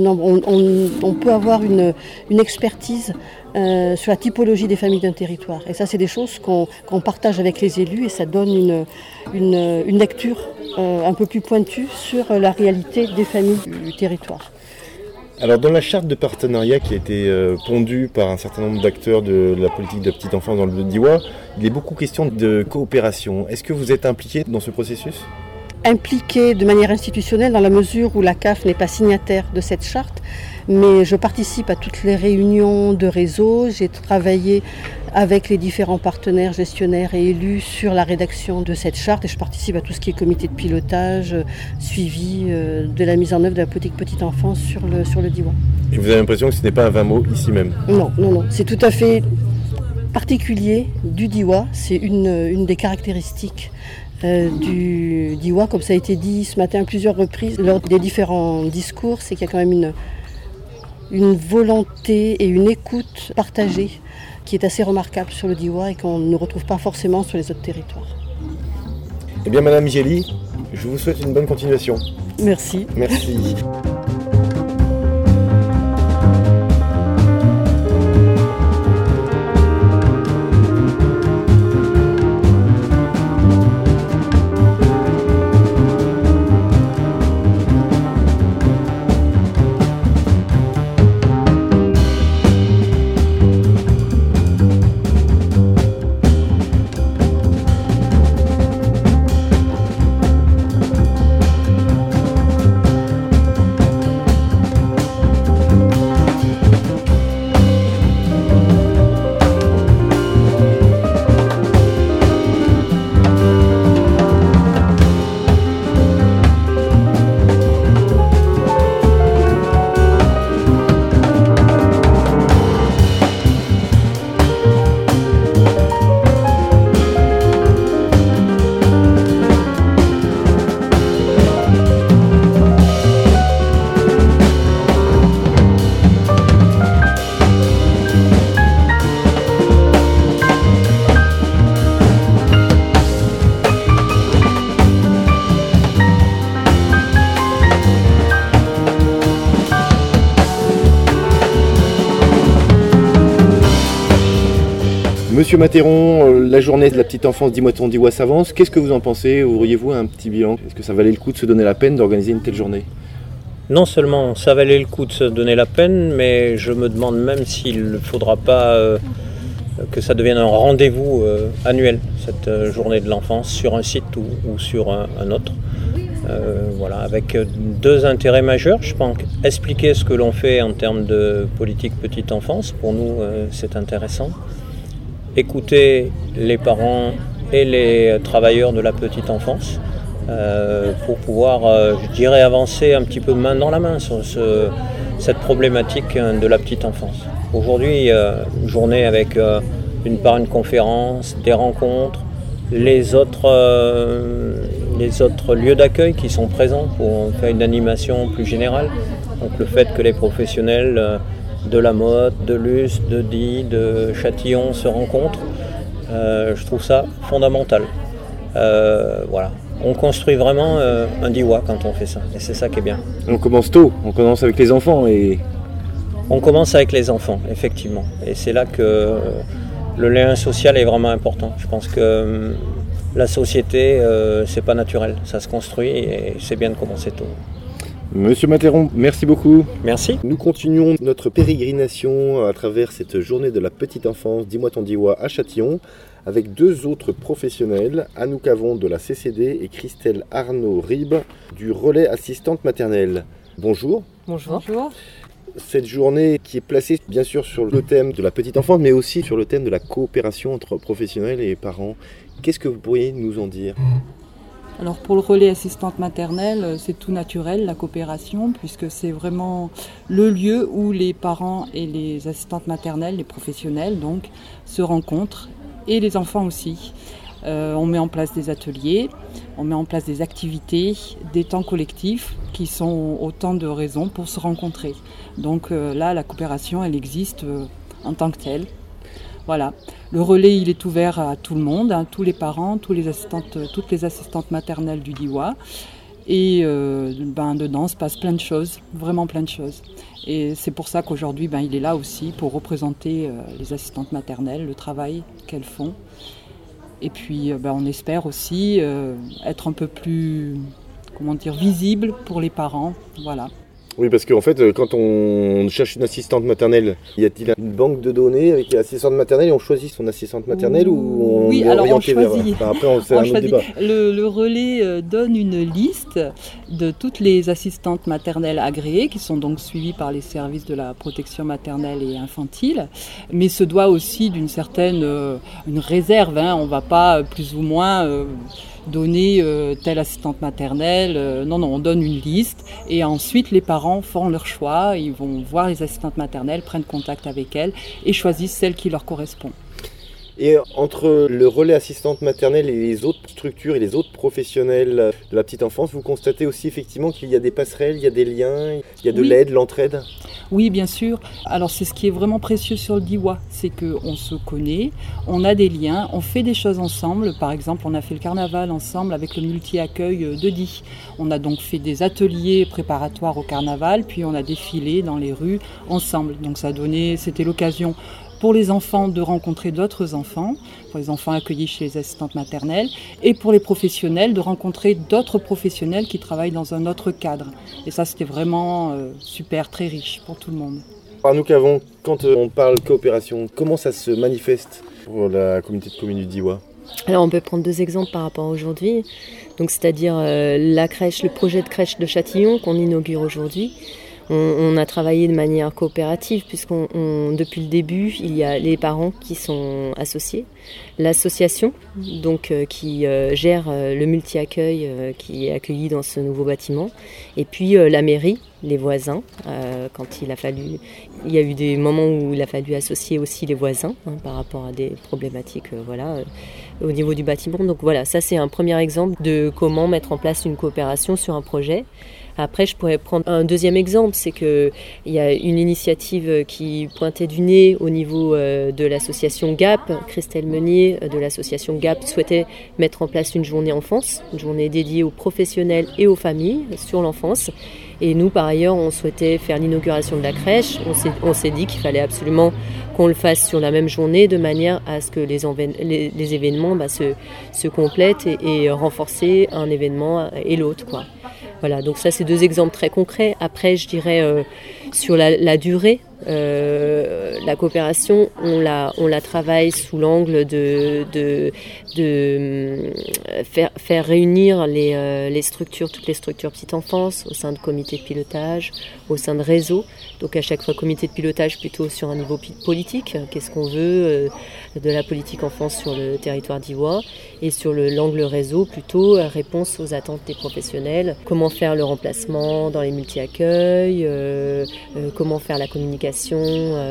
C: on peut avoir une expertise sur la typologie des familles d'un territoire. Et ça, c'est des choses qu'on partage avec les élus et ça donne une lecture un peu plus pointue sur la réalité des familles du territoire.
A: Alors dans la charte de partenariat qui a été pondue par un certain nombre d'acteurs de la politique de la petite enfance dans le Diois, il est beaucoup question de coopération. Est-ce que vous êtes impliqué dans ce processus ?
H: Impliquée de manière institutionnelle dans la mesure où la CAF n'est pas signataire de cette charte, mais je participe à toutes les réunions de réseau. J'ai travaillé avec les différents partenaires, gestionnaires et élus sur la rédaction de cette charte et je participe à tout ce qui est comité de pilotage, suivi de la mise en œuvre de la politique petite enfance sur le Diois.
A: Et vous avez l'impression que ce n'est pas un vain mot ici même ?
H: Non, c'est tout à fait particulier du Diois, c'est une des caractéristiques du Diois, comme ça a été dit ce matin à plusieurs reprises lors des différents discours, c'est qu'il y a quand même une volonté et une écoute partagée qui est assez remarquable sur le Diois et qu'on ne retrouve pas forcément sur les autres territoires.
A: Eh bien Madame Gély, je vous souhaite une bonne continuation.
H: Merci.
A: Merci. Monsieur Matéron, la journée de la petite enfance Dis-moi ton Diois s'avance. Qu'est-ce que vous en pensez ? Auriez-vous un petit bilan ? Est-ce que ça valait le coup de se donner la peine d'organiser une telle journée ?
G: Non seulement ça valait le coup de se donner la peine, mais je me demande même s'il ne faudra pas que ça devienne un rendez-vous annuel, cette journée de l'enfance, sur un site ou sur un autre. Voilà, avec deux intérêts majeurs. Je pense expliquer ce que l'on fait en termes de politique petite enfance, pour nous c'est intéressant. Écouter les parents et les travailleurs de la petite enfance pour pouvoir, je dirais, avancer un petit peu main dans la main sur cette problématique de la petite enfance. Aujourd'hui, une journée avec d'une part une conférence, des rencontres, les autres lieux d'accueil qui sont présents pour faire une animation plus générale. Donc le fait que les professionnels de la Motte, de Luce, de Die, de Châtillon se rencontrent, je trouve ça fondamental. Voilà. On construit vraiment un Diois quand on fait ça, et c'est ça qui est bien.
A: On commence tôt, on commence avec les enfants
G: On commence avec les enfants, effectivement, et c'est là que le lien social est vraiment important. Je pense que la société, c'est pas naturel, ça se construit et c'est bien de commencer tôt.
A: Monsieur Matéron, merci beaucoup.
G: Merci.
A: Nous continuons notre pérégrination à travers cette journée de la petite enfance Dis-moi ton Diois à Châtillon avec deux autres professionnels, Anouk Avon de la CCD et Christelle Arnaud-Ribes du relais assistante maternelle. Bonjour.
I: Bonjour.
A: Cette journée qui est placée bien sûr sur le thème de la petite enfance mais aussi sur le thème de la coopération entre professionnels et parents. Qu'est-ce que vous pourriez nous en dire ?
I: Alors pour le relais assistante maternelle, c'est tout naturel, la coopération, puisque c'est vraiment le lieu où les parents et les assistantes maternelles, les professionnels donc, se rencontrent, et les enfants aussi. On met en place des ateliers, on met en place des activités, des temps collectifs qui sont autant de raisons pour se rencontrer. Donc là, la coopération, elle existe en tant que telle. Voilà. Le relais, il est ouvert à tout le monde, hein, tous les parents, toutes les assistantes maternelles du Diois. Et dedans se passe plein de choses, vraiment plein de choses. Et c'est pour ça qu'aujourd'hui, il est là aussi pour représenter les assistantes maternelles, le travail qu'elles font. Et puis, on espère aussi être un peu plus, visible pour les parents. Voilà.
A: Oui, parce qu'en fait, quand on cherche une assistante maternelle, y a-t-il une banque de données avec assistante maternelle et on choisit son assistante maternelle ou on est orienté vers... Enfin, après, c'est un autre débat.
I: Le relais donne une liste de toutes les assistantes maternelles agréées qui sont donc suivies par les services de la protection maternelle et infantile, mais se doit aussi d'une certaine une réserve. On ne va pas plus ou moins... donner telle assistante maternelle. Non, on donne une liste et ensuite les parents font leur choix. Ils vont voir les assistantes maternelles, prennent contact avec elles et choisissent celle qui leur correspond.
A: Et entre le relais assistante maternelle et les autres structures et les autres professionnels de la petite enfance, vous constatez aussi effectivement qu'il y a des passerelles, il y a des liens, il y a de l'aide, l'entraide?
I: Oui, bien sûr. Alors c'est ce qui est vraiment précieux sur le DIWA, c'est qu'on se connaît, on a des liens, on fait des choses ensemble. Par exemple, on a fait le carnaval ensemble avec le multi-accueil de Die. On a donc fait des ateliers préparatoires au carnaval, puis on a défilé dans les rues ensemble. Donc c'était l'occasion pour les enfants de rencontrer d'autres enfants, pour les enfants accueillis chez les assistantes maternelles, et pour les professionnels de rencontrer d'autres professionnels qui travaillent dans un autre cadre. Et ça, c'était vraiment super, très riche pour tout le monde.
A: Anouk Avon, quand on parle coopération, comment ça se manifeste pour la communauté de communes du Diois?
E: Alors on peut prendre 2 exemples par rapport à aujourd'hui, donc c'est-à-dire la crèche, le projet de crèche de Châtillon qu'on inaugure aujourd'hui. On a travaillé de manière coopérative puisqu'on depuis le début, il y a les parents qui sont associés, l'association donc qui gère le multi-accueil qui est accueilli dans ce nouveau bâtiment, et puis la mairie, les voisins, quand il y a eu des moments où il a fallu associer aussi les voisins par rapport à des problématiques au niveau du bâtiment. Donc voilà, ça c'est un premier exemple de comment mettre en place une coopération sur un projet. Après, je pourrais prendre un deuxième exemple, c'est qu'il y a une initiative qui pointait du nez au niveau de l'association GAP. Christelle Meunier de l'association GAP souhaitait mettre en place une journée enfance, une journée dédiée aux professionnels et aux familles sur l'enfance. Et nous, par ailleurs, on souhaitait faire l'inauguration de la crèche. On s'est dit qu'il fallait absolument qu'on le fasse sur la même journée de manière à ce que les événements se complètent et renforcer un événement et l'autre, quoi. Voilà, donc ça c'est 2 exemples très concrets. Après, je dirais sur la durée, la coopération, on la travaille sous l'angle de faire réunir les structures, toutes les structures petite enfance au sein de comités de pilotage, au sein de réseaux. Donc à chaque fois comité de pilotage plutôt sur un niveau politique, qu'est-ce qu'on veut de la politique enfance sur le territoire d'Ivoire, et sur l'angle réseau plutôt réponse aux attentes des professionnels, comment faire le remplacement dans les multi-accueils, comment faire la communication,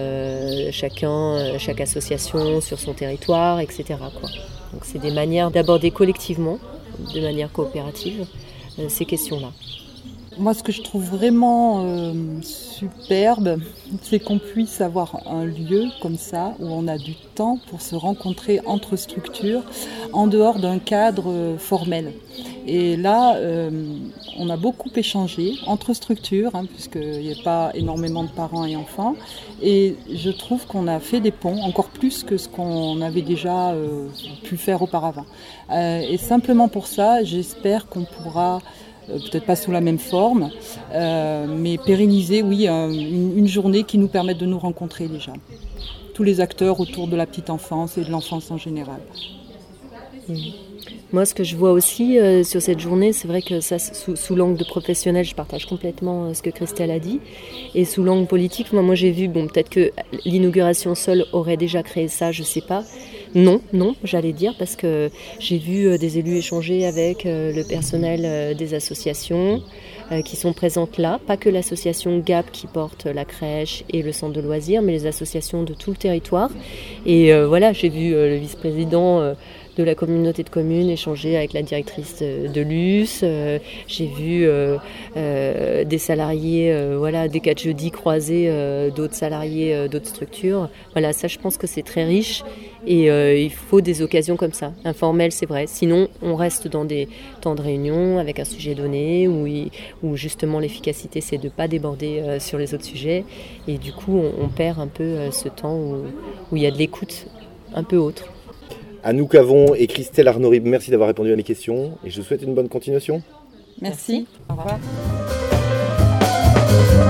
E: chaque association sur son territoire, etc. quoi. Donc c'est des manières d'aborder collectivement, de manière coopérative, ces questions-là.
I: Moi, ce que je trouve vraiment superbe, c'est qu'on puisse avoir un lieu comme ça, où on a du temps pour se rencontrer entre structures, en dehors d'un cadre formel. Et là, on a beaucoup échangé entre structures, puisqu'il n'y a pas énormément de parents et enfants. Et je trouve qu'on a fait des ponts, encore plus que ce qu'on avait déjà pu faire auparavant. Et simplement pour ça, j'espère qu'on pourra... peut-être pas sous la même forme, mais pérenniser, une journée qui nous permette de nous rencontrer déjà. Tous les acteurs autour de la petite enfance et de l'enfance en général.
E: Moi, ce que je vois aussi sur cette journée, c'est vrai que ça, sous l'angle de professionnel, je partage complètement ce que Christelle a dit. Et sous l'angle politique, moi j'ai vu, peut-être que l'inauguration seule aurait déjà créé ça, je sais pas. Non, j'allais dire, parce que j'ai vu des élus échanger avec le personnel des associations qui sont présentes là, pas que l'association GAP qui porte la crèche et le centre de loisirs, mais les associations de tout le territoire. Et voilà, j'ai vu le vice-président de la communauté de communes échanger avec la directrice de l'US. J'ai vu des salariés, des 4 jeudis croiser d'autres salariés d'autres structures. Voilà, ça je pense que c'est très riche et il faut des occasions comme ça, informelles c'est vrai. Sinon on reste dans des temps de réunion avec un sujet donné où justement l'efficacité c'est de ne pas déborder sur les autres sujets et du coup on perd un peu ce temps où il y a de l'écoute un peu autre.
A: Anouk Avon et Christelle Arnaud-Rib, merci d'avoir répondu à mes questions et je vous souhaite une bonne continuation.
I: Merci.
E: Au revoir.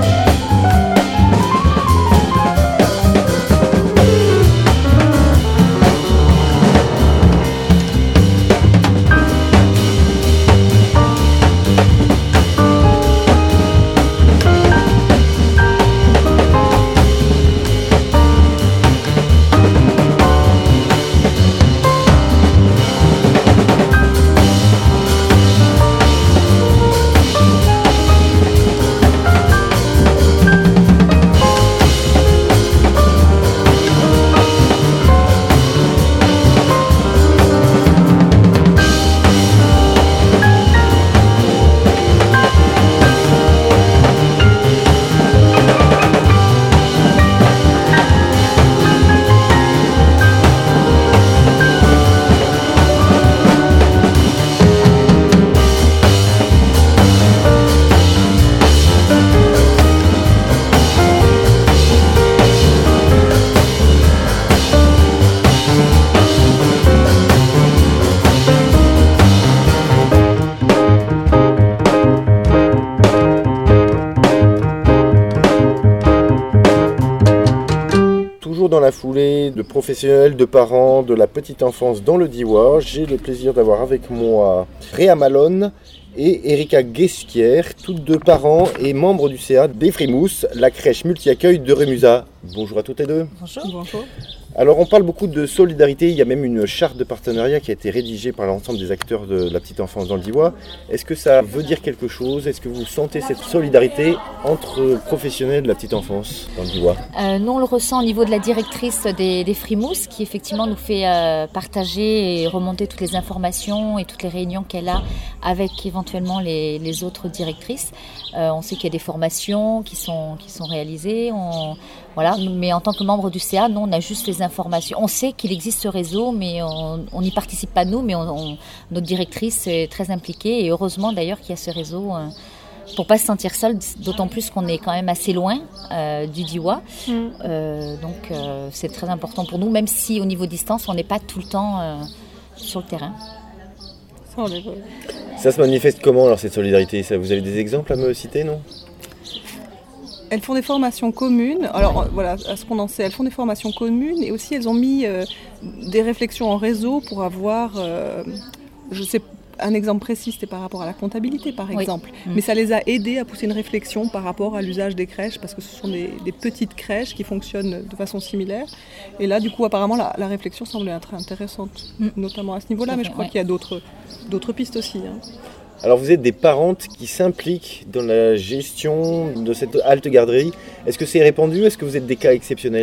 A: la foulée de professionnels, de parents, de la petite enfance dans le Diois. J'ai le plaisir d'avoir avec moi Réa Malone et Erika Guesquière, toutes deux parents et membres du CA des Frimous, la crèche multi-accueil de Rémusat. Bonjour à toutes les deux.
J: Bonjour. Bonjour.
A: Alors on parle beaucoup de solidarité, il y a même une charte de partenariat qui a été rédigée par l'ensemble des acteurs de la petite enfance dans le Diois. Est-ce que ça veut dire quelque chose? Est-ce que vous sentez cette solidarité entre professionnels de la petite enfance dans le Diois?
J: Nous on le ressent au niveau de la directrice des Frimous qui effectivement nous fait partager et remonter toutes les informations et toutes les réunions qu'elle a avec éventuellement les autres directrices. On sait qu'il y a des formations qui sont réalisées. Voilà. Mais en tant que membre du CA, nous, on a juste les informations. On sait qu'il existe ce réseau, mais on n'y participe pas nous, mais notre directrice est très impliquée. Et heureusement d'ailleurs qu'il y a ce réseau pour ne pas se sentir seul, d'autant plus qu'on est quand même assez loin du Diois. Donc c'est très important pour nous, même si au niveau distance, on n'est pas tout le temps sur le terrain.
A: Ça se manifeste comment alors cette solidarité? Vous avez des exemples à me citer, non?
K: Elles font des formations communes. Alors voilà, à ce qu'on en sait, elles font des formations communes et aussi elles ont mis des réflexions en réseau pour avoir, je sais, un exemple précis, c'était par rapport à la comptabilité par exemple. Oui. Mais ça les a aidés à pousser une réflexion par rapport à l'usage des crèches parce que ce sont des petites crèches qui fonctionnent de façon similaire. Et là, du coup, apparemment, la réflexion semblait être intéressante, notamment à ce niveau-là, mais je crois qu'il y a d'autres pistes aussi. Hein.
A: Alors vous êtes des parentes qui s'impliquent dans la gestion de cette halte garderie. Est-ce que c'est répandu? Est-ce que vous êtes des cas exceptionnels?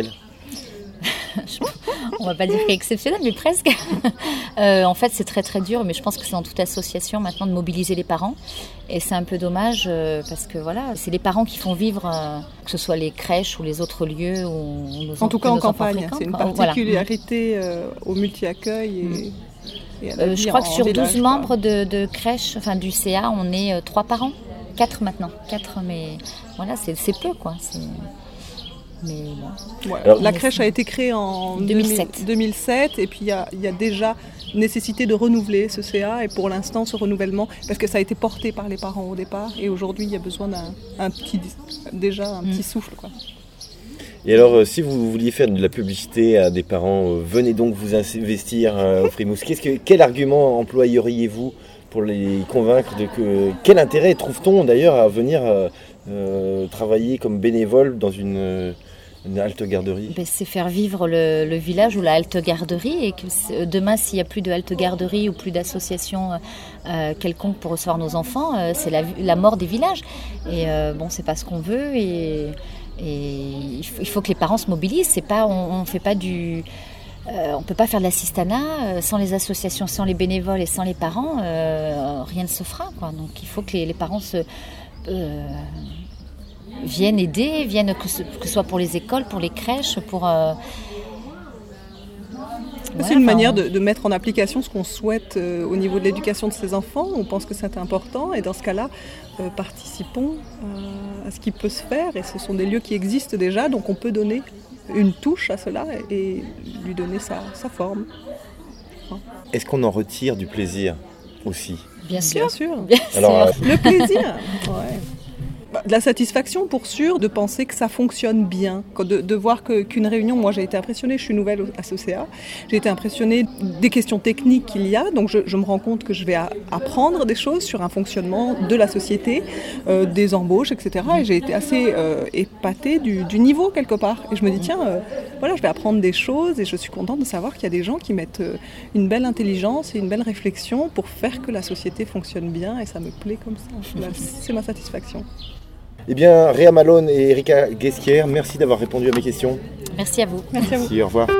J: On va pas dire qu'il est exceptionnel, mais presque. En fait, c'est très très dur, mais je pense que c'est dans toute association maintenant de mobiliser les parents. Et c'est un peu dommage parce que voilà, c'est les parents qui font vivre, que ce soit les crèches ou les autres lieux.
K: En tout cas en campagne, c'est une particularité au multi-accueil.
J: Je crois que sur 12 membres de crèche, enfin du CA, on est 3 par an. 4 maintenant. 4, mais voilà, c'est peu quoi. Mais bon.
K: Ouais. Alors, la crèche a été créée en 2007 et puis il y a déjà nécessité de renouveler ce CA et pour l'instant ce renouvellement, parce que ça a été porté par les parents au départ et aujourd'hui il y a besoin d'un petit souffle quoi.
A: Et alors, si vous vouliez faire de la publicité à des parents, venez donc vous investir au Frimous. Quel argument employeriez-vous pour les convaincre quel intérêt trouve-t-on d'ailleurs à venir travailler comme bénévole dans une halte garderie?
J: C'est faire vivre le village ou la halte garderie et que demain, s'il n'y a plus de halte garderie ou plus d'association quelconque pour recevoir nos enfants, c'est la mort des villages. Et c'est pas ce qu'on veut et il faut que les parents se mobilisent. C'est pas, on fait pas du... on ne peut pas faire de l'assistanat sans les associations, sans les bénévoles et sans les parents, rien ne se fera, quoi. Donc il faut que les parents viennent aider, que ce soit pour les écoles, pour les crèches, pour...
K: C'est une manière de mettre en application ce qu'on souhaite au niveau de l'éducation de ses enfants. On pense que c'est important et dans ce cas-là, participons à ce qui peut se faire. Et ce sont des lieux qui existent déjà, donc on peut donner une touche à cela et lui donner sa forme.
A: Est-ce qu'on en retire du plaisir aussi?
J: Bien sûr.
A: Alors,
K: le plaisir, ouais. De la satisfaction pour sûr, de penser que ça fonctionne bien, de voir qu'une réunion, moi j'ai été impressionnée, je suis nouvelle à ce CA, j'ai été impressionnée des questions techniques qu'il y a, donc je me rends compte que je vais apprendre des choses sur un fonctionnement de la société, des embauches, etc. Et j'ai été assez épatée du niveau quelque part. Et je me dis tiens, je vais apprendre des choses et je suis contente de savoir qu'il y a des gens qui mettent une belle intelligence et une belle réflexion pour faire que la société fonctionne bien et ça me plaît comme ça. C'est ma satisfaction.
A: Eh bien, Réa Malone et Erika Guesquière, merci d'avoir répondu à mes questions.
J: Merci à vous.
A: Merci, au revoir.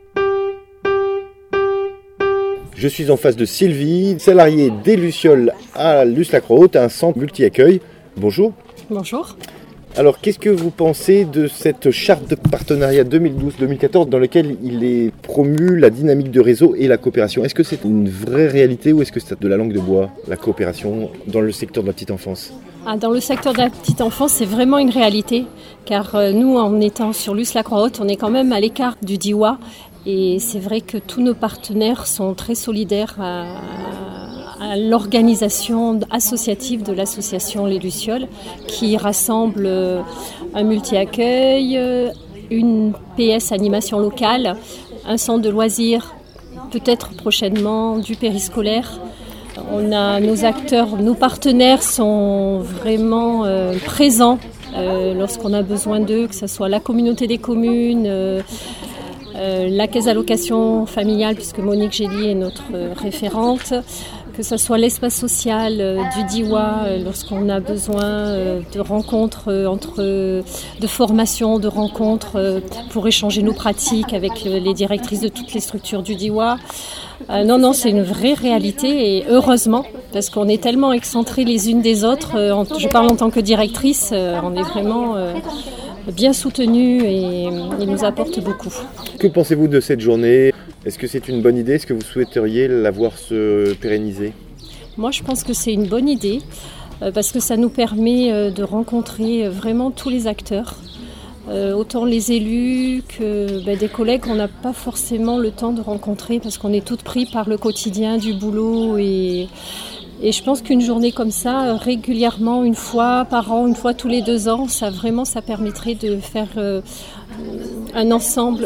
A: Je suis en face de Sylvie, salariée des Lucioles à Luce-la-Croix-Haute, un centre multi-accueil. Bonjour.
C: Bonjour.
A: Alors, qu'est-ce que vous pensez de cette charte de partenariat 2012-2014 dans laquelle il est promu la dynamique de réseau et la coopération? Est-ce que c'est une vraie réalité ou est-ce que c'est de la langue de bois, la coopération dans le secteur de la petite enfance?
C: Dans le secteur de la petite enfance, c'est vraiment une réalité, car nous, en étant sur Luce-la-Croix-Haute, on est quand même à l'écart du Diois, et c'est vrai que tous nos partenaires sont très solidaires à l'organisation associative de l'association Les Lucioles, qui rassemble un multi-accueil, une PS animation locale, un centre de loisirs, peut-être prochainement du périscolaire. On a nos acteurs, nos partenaires sont vraiment présents lorsqu'on a besoin d'eux, que ce soit la communauté des communes, la caisse d'allocation familiale, puisque Monique Gély est notre référente, que ce soit l'espace social du DIWA lorsqu'on a besoin de rencontres, de formations, de rencontres pour échanger nos pratiques avec les directrices de toutes les structures du DIWA. Non, c'est une vraie réalité et heureusement, parce qu'on est tellement excentrés les unes des autres. Je parle en tant que directrice, on est vraiment bien soutenus et ils nous apportent beaucoup.
A: Que pensez-vous de cette journée ? Est-ce que c'est une bonne idée ? Est-ce que vous souhaiteriez la voir se pérenniser ?
C: Moi, je pense que c'est une bonne idée parce que ça nous permet de rencontrer vraiment tous les acteurs. Autant les élus que des collègues qu'on n'a pas forcément le temps de rencontrer parce qu'on est toutes pris par le quotidien du boulot et je pense qu'une journée comme ça, régulièrement, une fois par an, une fois tous les 2 ans, ça permettrait de faire un ensemble,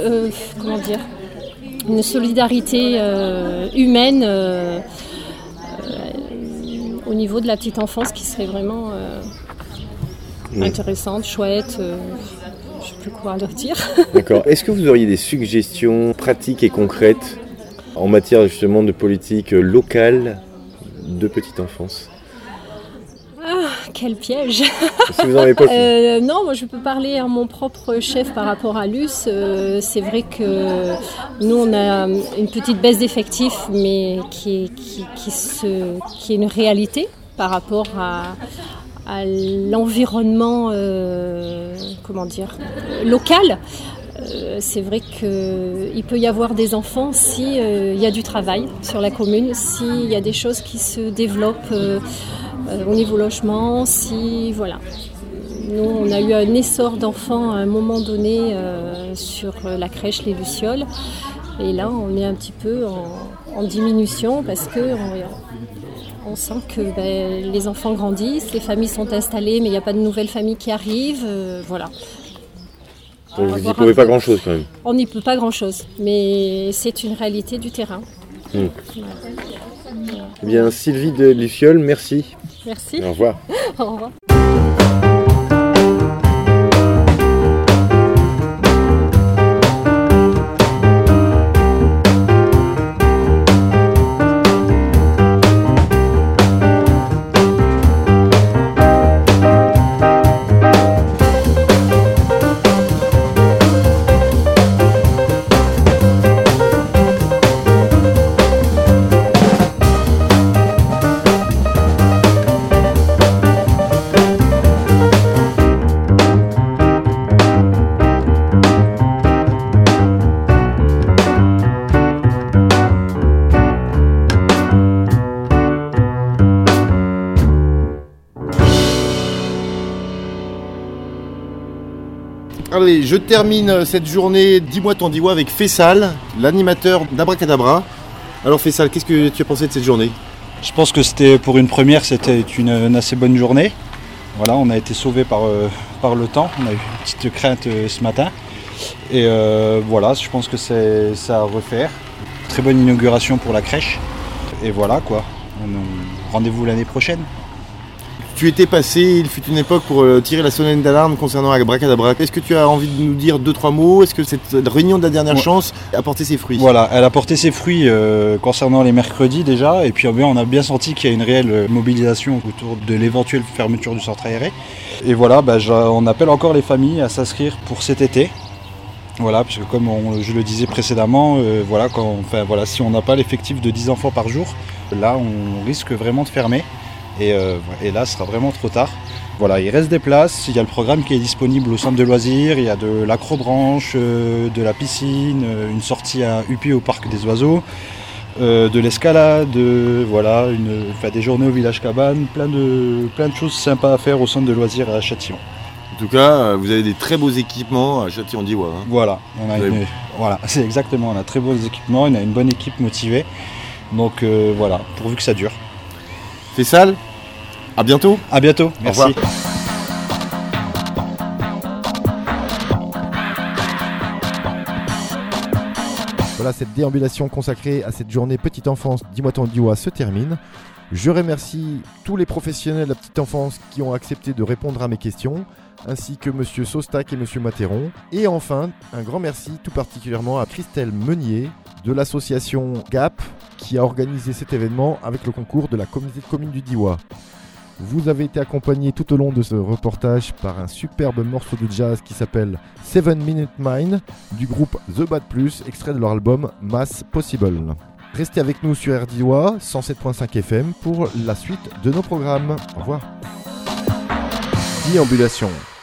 C: une solidarité humaine au niveau de la petite enfance qui serait vraiment intéressante, chouette. Je ne sais plus quoi leur dire.
A: D'accord. Est-ce que vous auriez des suggestions pratiques et concrètes en matière justement de politique locale de petite enfance ?
C: Ah, quel piège.
A: Si vous en avez pas
C: non, moi je peux parler à mon propre chef par rapport à Luce. C'est vrai que nous on a une petite baisse d'effectifs, mais qui est une réalité par rapport à l'environnement local. C'est vrai qu'il peut y avoir des enfants si y a du travail sur la commune, s'il y a des choses qui se développent au niveau logement, si voilà. Nous, on a eu un essor d'enfants à un moment donné sur la crèche Les Lucioles. Et là, on est un petit peu en diminution parce que on sent que les enfants grandissent, les familles sont installées, mais il n'y a pas de nouvelles familles qui arrivent. Voilà.
A: Donc vous n'y pouvez pas grand-chose quand même.
C: On n'y peut pas grand-chose, mais c'est une réalité du terrain.
A: Eh bien, Sylvie de Lucioles, merci.
C: Merci.
A: Au revoir.
C: Au revoir.
A: Allez, je termine cette journée Dis-moi ton DIWA avec Faisal, l'animateur d'Abracadabra. Alors Faisal, qu'est-ce que tu as pensé de cette journée ?
L: Je pense que pour une première, c'était une assez bonne journée. Voilà, on a été sauvés par le temps, on a eu une petite crainte ce matin. Et voilà, je pense que c'est à refaire. Très bonne inauguration pour la crèche. Et voilà quoi, rendez-vous l'année prochaine.
A: Tu étais passé, il fut une époque, pour tirer la sonnette d'alarme concernant Abracadabra. Est-ce que tu as envie de nous dire 2-3 mots ? Est-ce que cette réunion de la dernière chance a porté ses fruits ?
L: Voilà, elle a porté ses fruits concernant les mercredis déjà. Et puis on a bien senti qu'il y a une réelle mobilisation autour de l'éventuelle fermeture du centre aéré. Et voilà, on appelle encore les familles à s'inscrire pour cet été. Voilà, parce que comme je le disais précédemment, si on n'a pas l'effectif de 10 enfants par jour, là on risque vraiment de fermer. Et là, ce sera vraiment trop tard. Voilà, il reste des places, il y a le programme qui est disponible au centre de loisirs, il y a de l'acrobranche, de la piscine, une sortie à Upi au parc des oiseaux, de l'escalade, des journées au village cabane, plein de choses sympas à faire au centre de loisirs à Châtillon.
A: En tout cas, vous avez des très beaux équipements à Châtillon-d'Iwa.
L: Voilà, c'est exactement, on a très beaux équipements, on a une bonne équipe motivée. Donc pourvu que ça dure.
A: Faisal, à bientôt.
L: À bientôt, merci.
A: Au revoir. Voilà, cette déambulation consacrée à cette journée Petite Enfance, Dis-moi ton Diois se termine. Je remercie tous les professionnels de la petite enfance qui ont accepté de répondre à mes questions, ainsi que Monsieur Sostac et Monsieur Matéron. Et enfin, un grand merci tout particulièrement à Christelle Meunier de l'association GAP qui a organisé cet événement avec le concours de la communauté de communes du Diois. Vous avez été accompagné tout au long de ce reportage par un superbe morceau de jazz qui s'appelle 7 Minute Mine du groupe The Bad Plus, extrait de leur album Mass Possible. Restez avec nous sur RDIWA 107.5 FM pour la suite de nos programmes. Au revoir.
M: Déambulation.